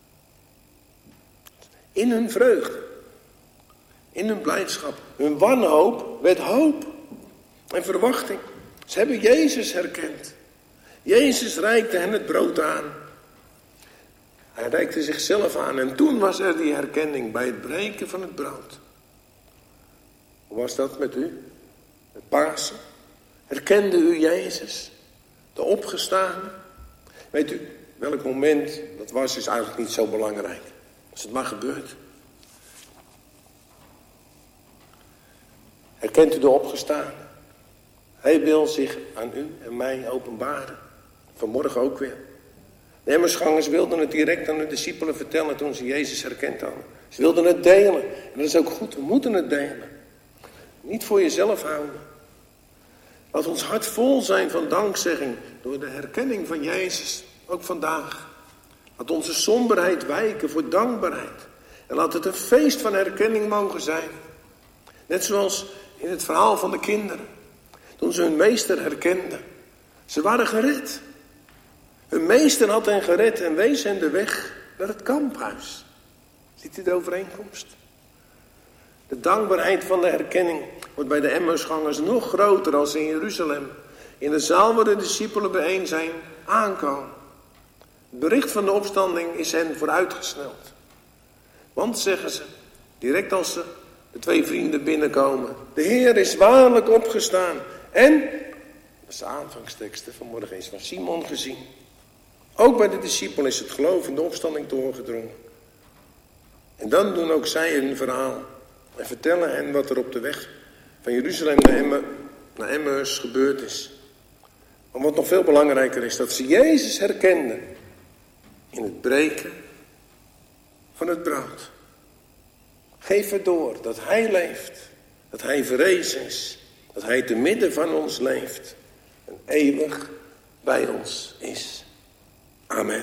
B: In hun vreugde. In hun blijdschap. Hun wanhoop werd hoop. En verwachting. Ze hebben Jezus herkend. Jezus reikte hen het brood aan. Hij reikte zichzelf aan. En toen was er die herkenning bij het breken van het brood. Hoe was dat met u? Met Pasen? Herkende u Jezus? De opgestane? Weet u, welk moment dat was, is eigenlijk niet zo belangrijk. Als het maar gebeurt. Herkent u de opgestane? Hij wil zich aan u en mij openbaren. Vanmorgen ook weer. De Emmausgangers wilden het direct aan de discipelen vertellen toen ze Jezus herkend hadden. Ze wilden het delen. En dat is ook goed, we moeten het delen. Niet voor jezelf houden. Laat ons hart vol zijn van dankzegging door de herkenning van Jezus. Ook vandaag. Laat onze somberheid wijken voor dankbaarheid. En laat het een feest van herkenning mogen zijn. Net zoals in het verhaal van de kinderen. Toen ze hun meester herkenden. Ze waren gered. Hun meester had hen gered en wees hen de weg naar het kamphuis. Ziet u de overeenkomst? De dankbaarheid van de herkenning wordt bij de Emmausgangers nog groter als in Jeruzalem. In de zaal waar de discipelen bijeen zijn, aankomen. Het bericht van de opstanding is hen vooruitgesneld. Want, zeggen ze, direct als ze de twee vrienden binnenkomen, de Heer is waarlijk opgestaan. En, dat is de aanvangstekst vanmorgen, is van Simon gezien. Ook bij de discipelen is het geloof in de opstanding doorgedrongen. En dan doen ook zij hun verhaal. En vertellen hen wat er op de weg van Jeruzalem naar Emmaus gebeurd is. Maar wat nog veel belangrijker is, dat ze Jezus herkenden in het breken van het brood. Geef het door dat Hij leeft, dat Hij verrezen is, dat Hij te midden van ons leeft en eeuwig bij ons is. Amen.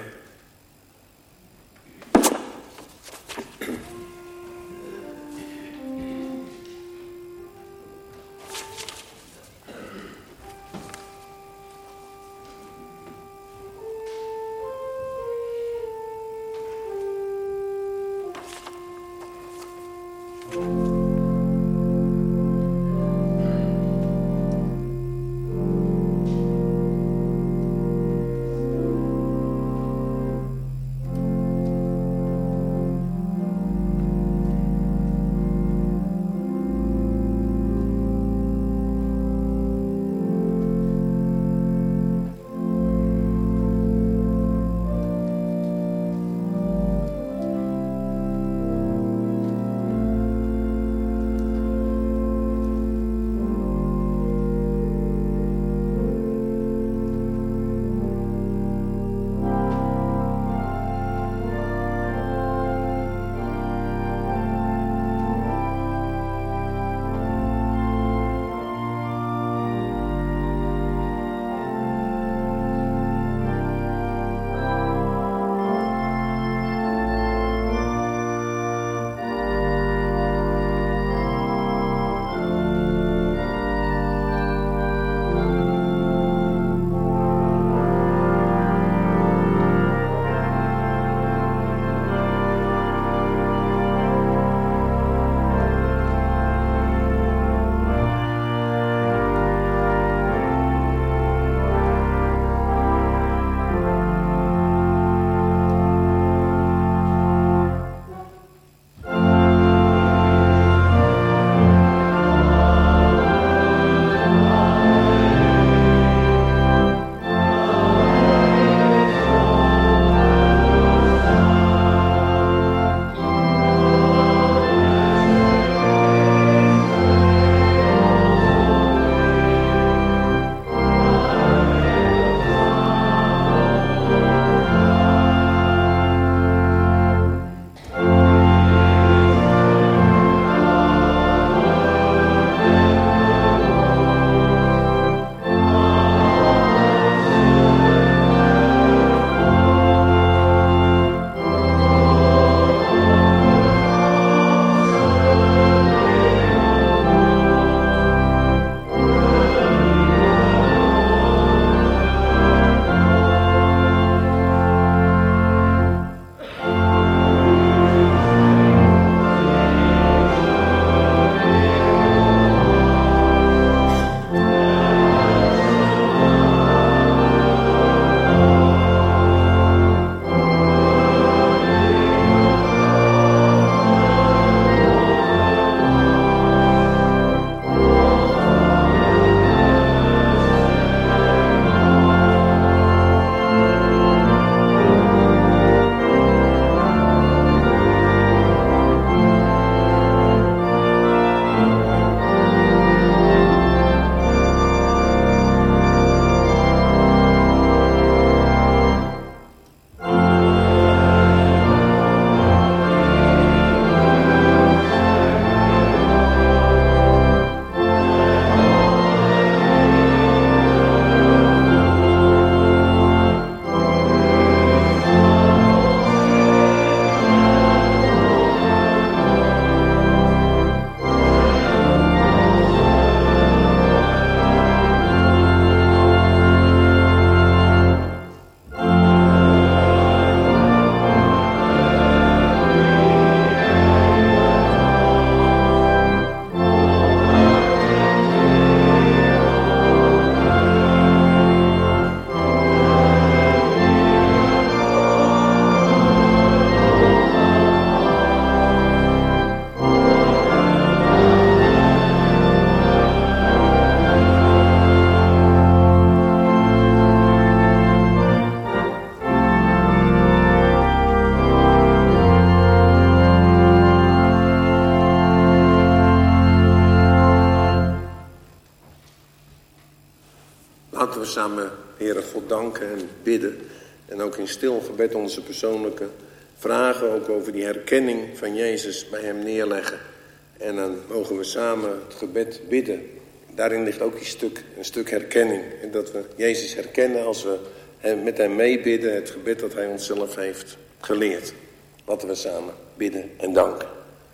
B: we samen, Heere God, danken en bidden. En ook in stil gebed onze persoonlijke vragen, ook over die herkenning van Jezus, bij hem neerleggen. En dan mogen we samen het gebed bidden. Daarin ligt ook een stuk herkenning. En dat we Jezus herkennen als we met hem meebidden, het gebed dat hij onszelf heeft geleerd. Laten we samen bidden en danken.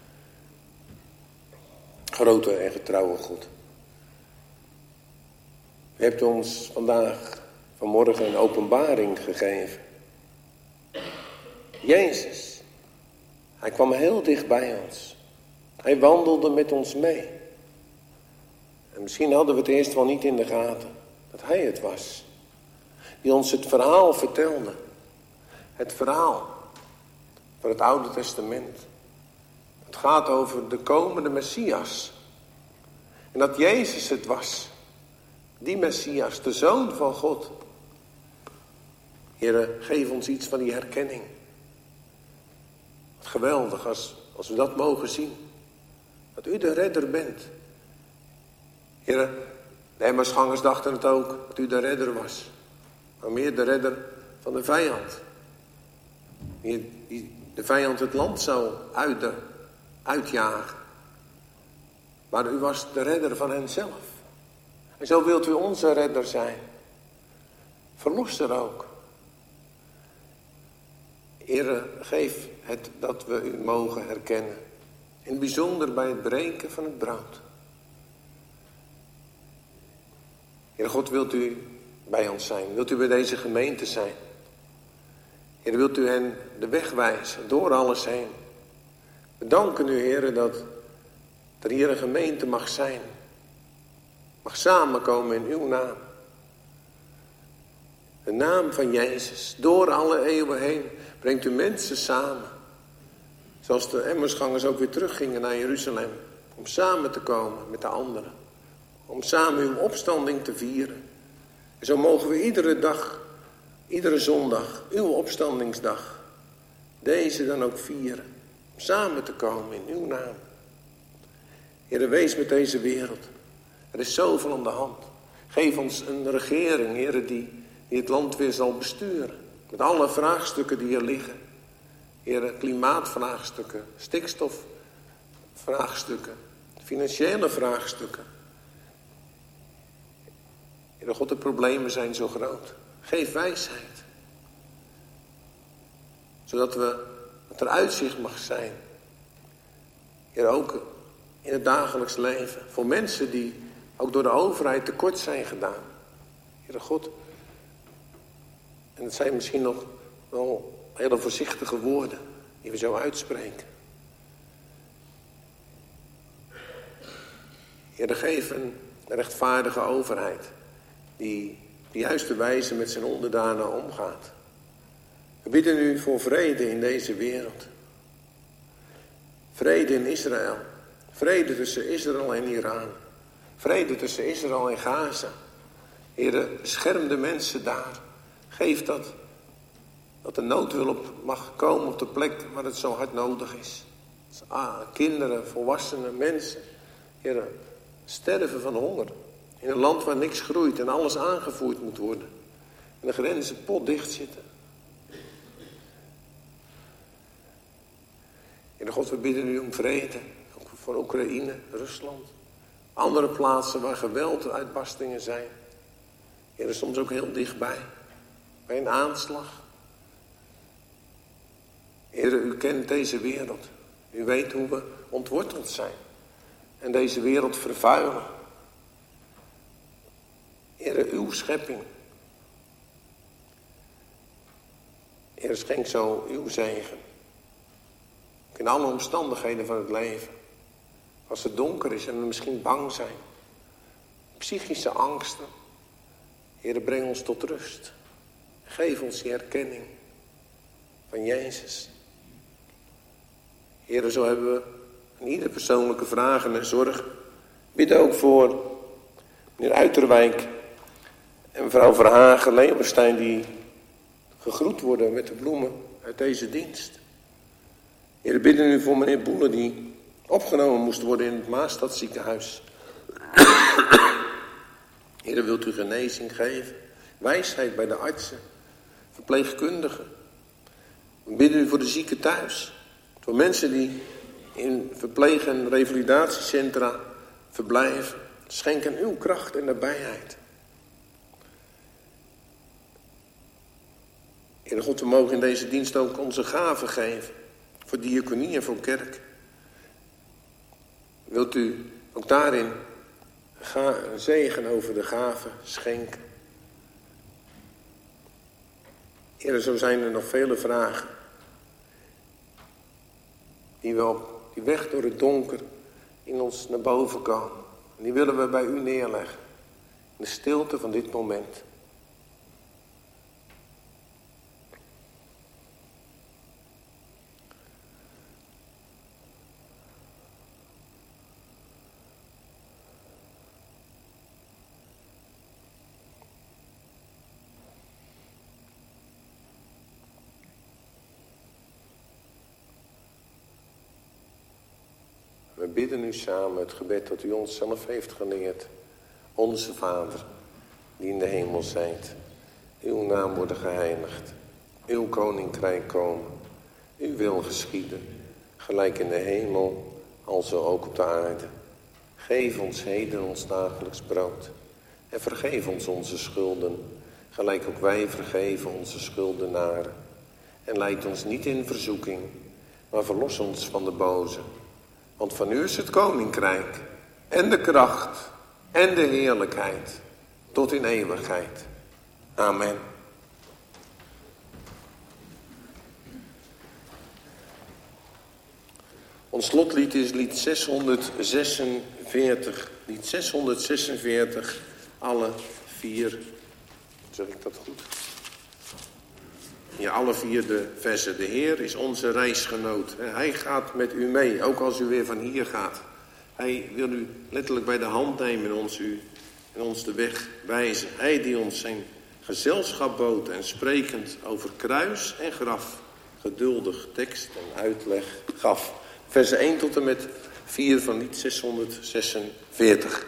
B: Grote en getrouwe God. U hebt ons vanmorgen een openbaring gegeven. Jezus, hij kwam heel dicht bij ons. Hij wandelde met ons mee. En misschien hadden we het eerst wel niet in de gaten dat hij het was. Die ons het verhaal vertelde. Het verhaal van het Oude Testament. Het gaat over de komende Messias. En dat Jezus het was. Die Messias, de Zoon van God. Heere, geef ons iets van die herkenning. Wat geweldig als we dat mogen zien. Dat u de redder bent. Heere, de Emmausgangers dachten het ook, dat u de redder was. Maar meer de redder van de vijand. Die de vijand het land zou uitjagen. Maar u was de redder van henzelf. En zo wilt u onze redder zijn. Verlosser ook. Heere, geef het dat we u mogen herkennen. In het bijzonder bij het breken van het brood. Heere God, wilt u bij ons zijn? Wilt u bij deze gemeente zijn? Heere, wilt u hen de weg wijzen door alles heen? We danken u, Heere, dat er hier een gemeente mag zijn. Mag samenkomen in uw naam. De naam van Jezus. Door alle eeuwen heen brengt u mensen samen. Zoals de Emmausgangers ook weer teruggingen naar Jeruzalem. Om samen te komen met de anderen. Om samen uw opstanding te vieren. En zo mogen we iedere dag, iedere zondag, uw opstandingsdag, deze dan ook vieren. Om samen te komen in uw naam. Heere, wees met deze wereld. Er is zoveel aan de hand. Geef ons een regering, Heere, die het land weer zal besturen. Met alle vraagstukken die er liggen. Heere, klimaatvraagstukken, stikstofvraagstukken, financiële vraagstukken. Heere God, de problemen zijn zo groot. Geef wijsheid. Zodat er uitzicht mag zijn. Heere, ook in het dagelijks leven. Voor mensen die ook door de overheid tekort zijn gedaan. Heere God. En het zijn misschien nog wel hele voorzichtige woorden die we zo uitspreken. Heere, geef een rechtvaardige overheid. Die op de juiste wijze met zijn onderdanen omgaat. We bidden u voor vrede in deze wereld. Vrede in Israël. Vrede tussen Israël en Iran. Vrede tussen Israël en Gaza. Heere, bescherm de mensen daar. Geef dat de noodhulp mag komen op de plek waar het zo hard nodig is. Kinderen, volwassenen, mensen. Heere, sterven van honger. In een land waar niks groeit en alles aangevoerd moet worden. En de grenzen potdicht zitten. Heere God, we bidden u om vrede. Ook voor Oekraïne, Rusland. Andere plaatsen waar gewelduitbarstingen zijn. Heere, soms ook heel dichtbij. Bij een aanslag. Heere, u kent deze wereld. U weet hoe we ontworteld zijn. En deze wereld vervuilen. Heere, uw schepping. Heere, schenk zo uw zegen. In alle omstandigheden van het leven. Als het donker is en we misschien bang zijn. Psychische angsten. Heere, breng ons tot rust. Geef ons die herkenning van Jezus. Heere, zo hebben we in ieder persoonlijke vragen en zorg. Bid ook voor meneer Uiterwijk en mevrouw Verhagen, Leeuwenstein, die gegroet worden met de bloemen uit deze dienst. Heere, bidden u voor meneer Boelen die opgenomen moest worden in het Maastadziekenhuis. Heer, wilt u genezing geven? Wijsheid bij de artsen, verpleegkundigen. We bidden u voor de zieken thuis. Voor mensen die in verpleeg- en revalidatiecentra verblijven. Schenk aan uw kracht en nabijheid. Heer God, we mogen in deze dienst ook onze gaven geven. Voor diaconie en voor kerk. Wilt u ook daarin zegen over de gaven schenken? Heer, zo zijn er nog vele vragen. Die we op die weg door het donker in ons naar boven komen. En die willen we bij u neerleggen. In de stilte van dit moment. We bidden nu samen het gebed dat u ons zelf heeft geleerd. Onze Vader, die in de hemel zijt. Uw naam worden geheiligd. Uw koninkrijk komen. Uw wil geschieden. Gelijk in de hemel, alzo ook op de aarde. Geef ons heden ons dagelijks brood. En vergeef ons onze schulden. Gelijk ook wij vergeven onze schuldenaren. En leid ons niet in verzoeking, maar verlos ons van de boze. Want van u is het koninkrijk en de kracht en de heerlijkheid tot in eeuwigheid. Amen. Ons slotlied is lied 646. Lied 646, alle vier. Zeg ik dat goed? Ja, alle vier de versen. De Heer is onze reisgenoot. Hij gaat met u mee, ook als u weer van hier gaat. Hij wil u letterlijk bij de hand nemen en ons de weg wijzen. Hij die ons zijn gezelschap bood en sprekend over kruis en graf geduldig tekst en uitleg gaf. Versen 1 tot en met 4 van lied 646.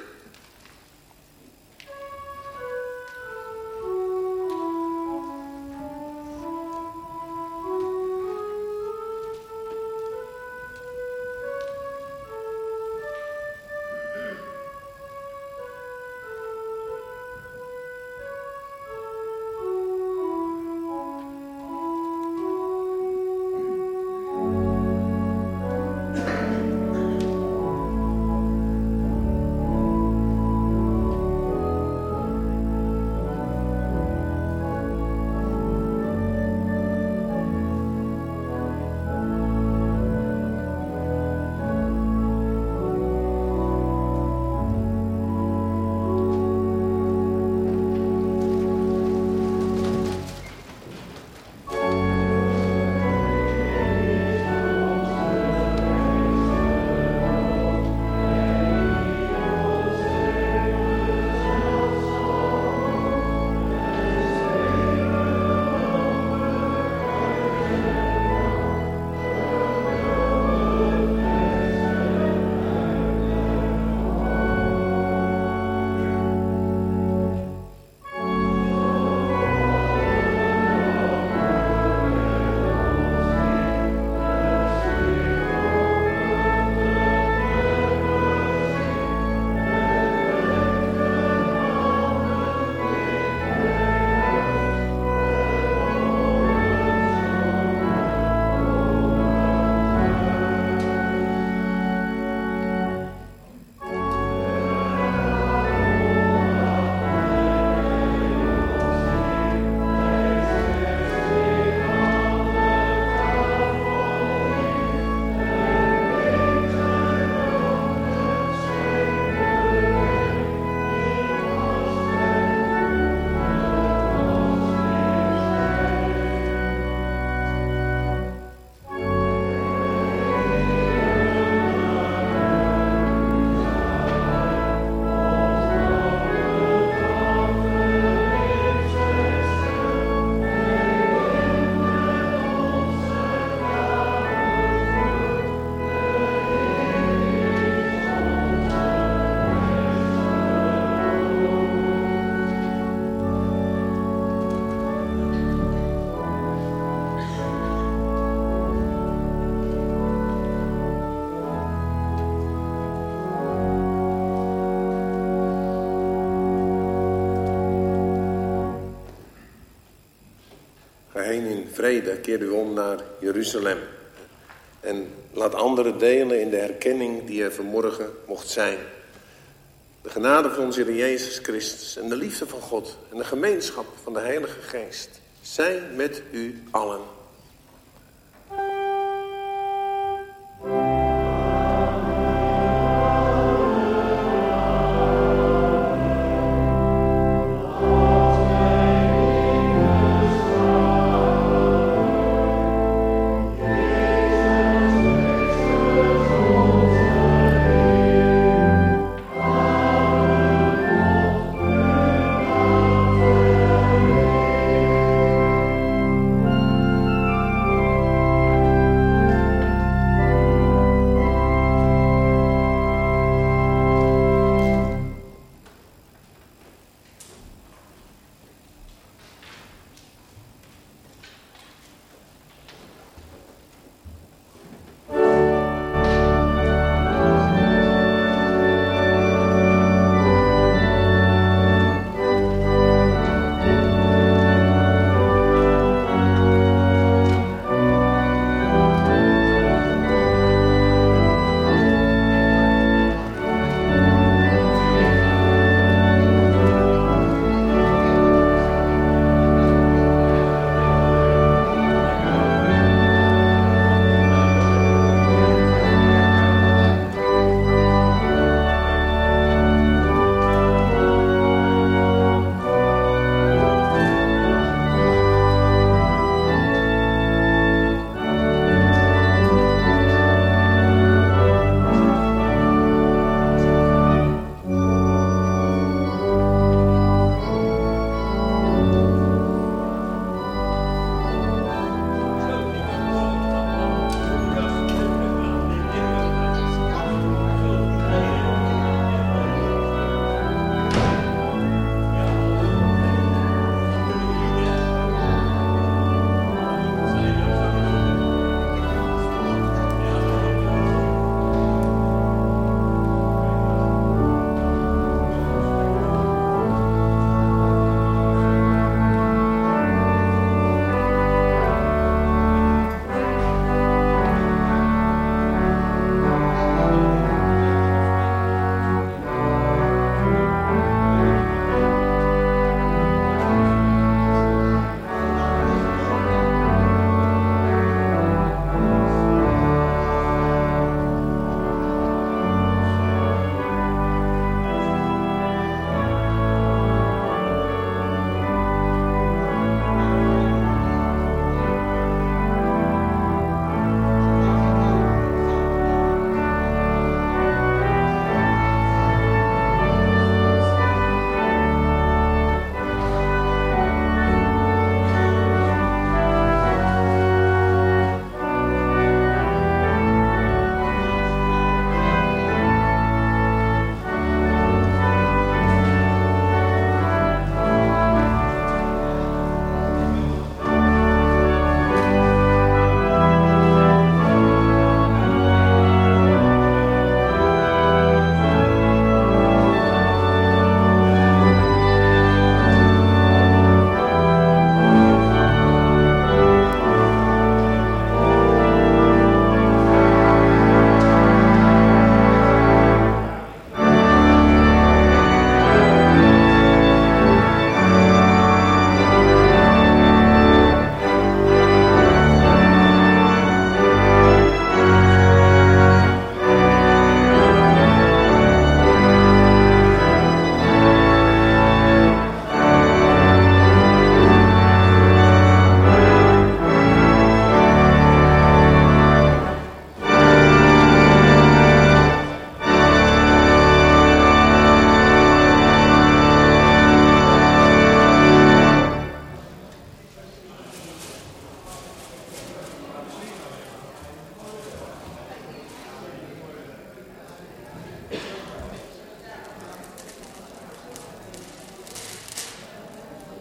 B: vrede keert u om naar Jeruzalem. En laat anderen delen in de herkenning die er vanmorgen mocht zijn. De genade van onze Heer Jezus Christus en de liefde van God en de gemeenschap van de Heilige Geest. Zij met u allen.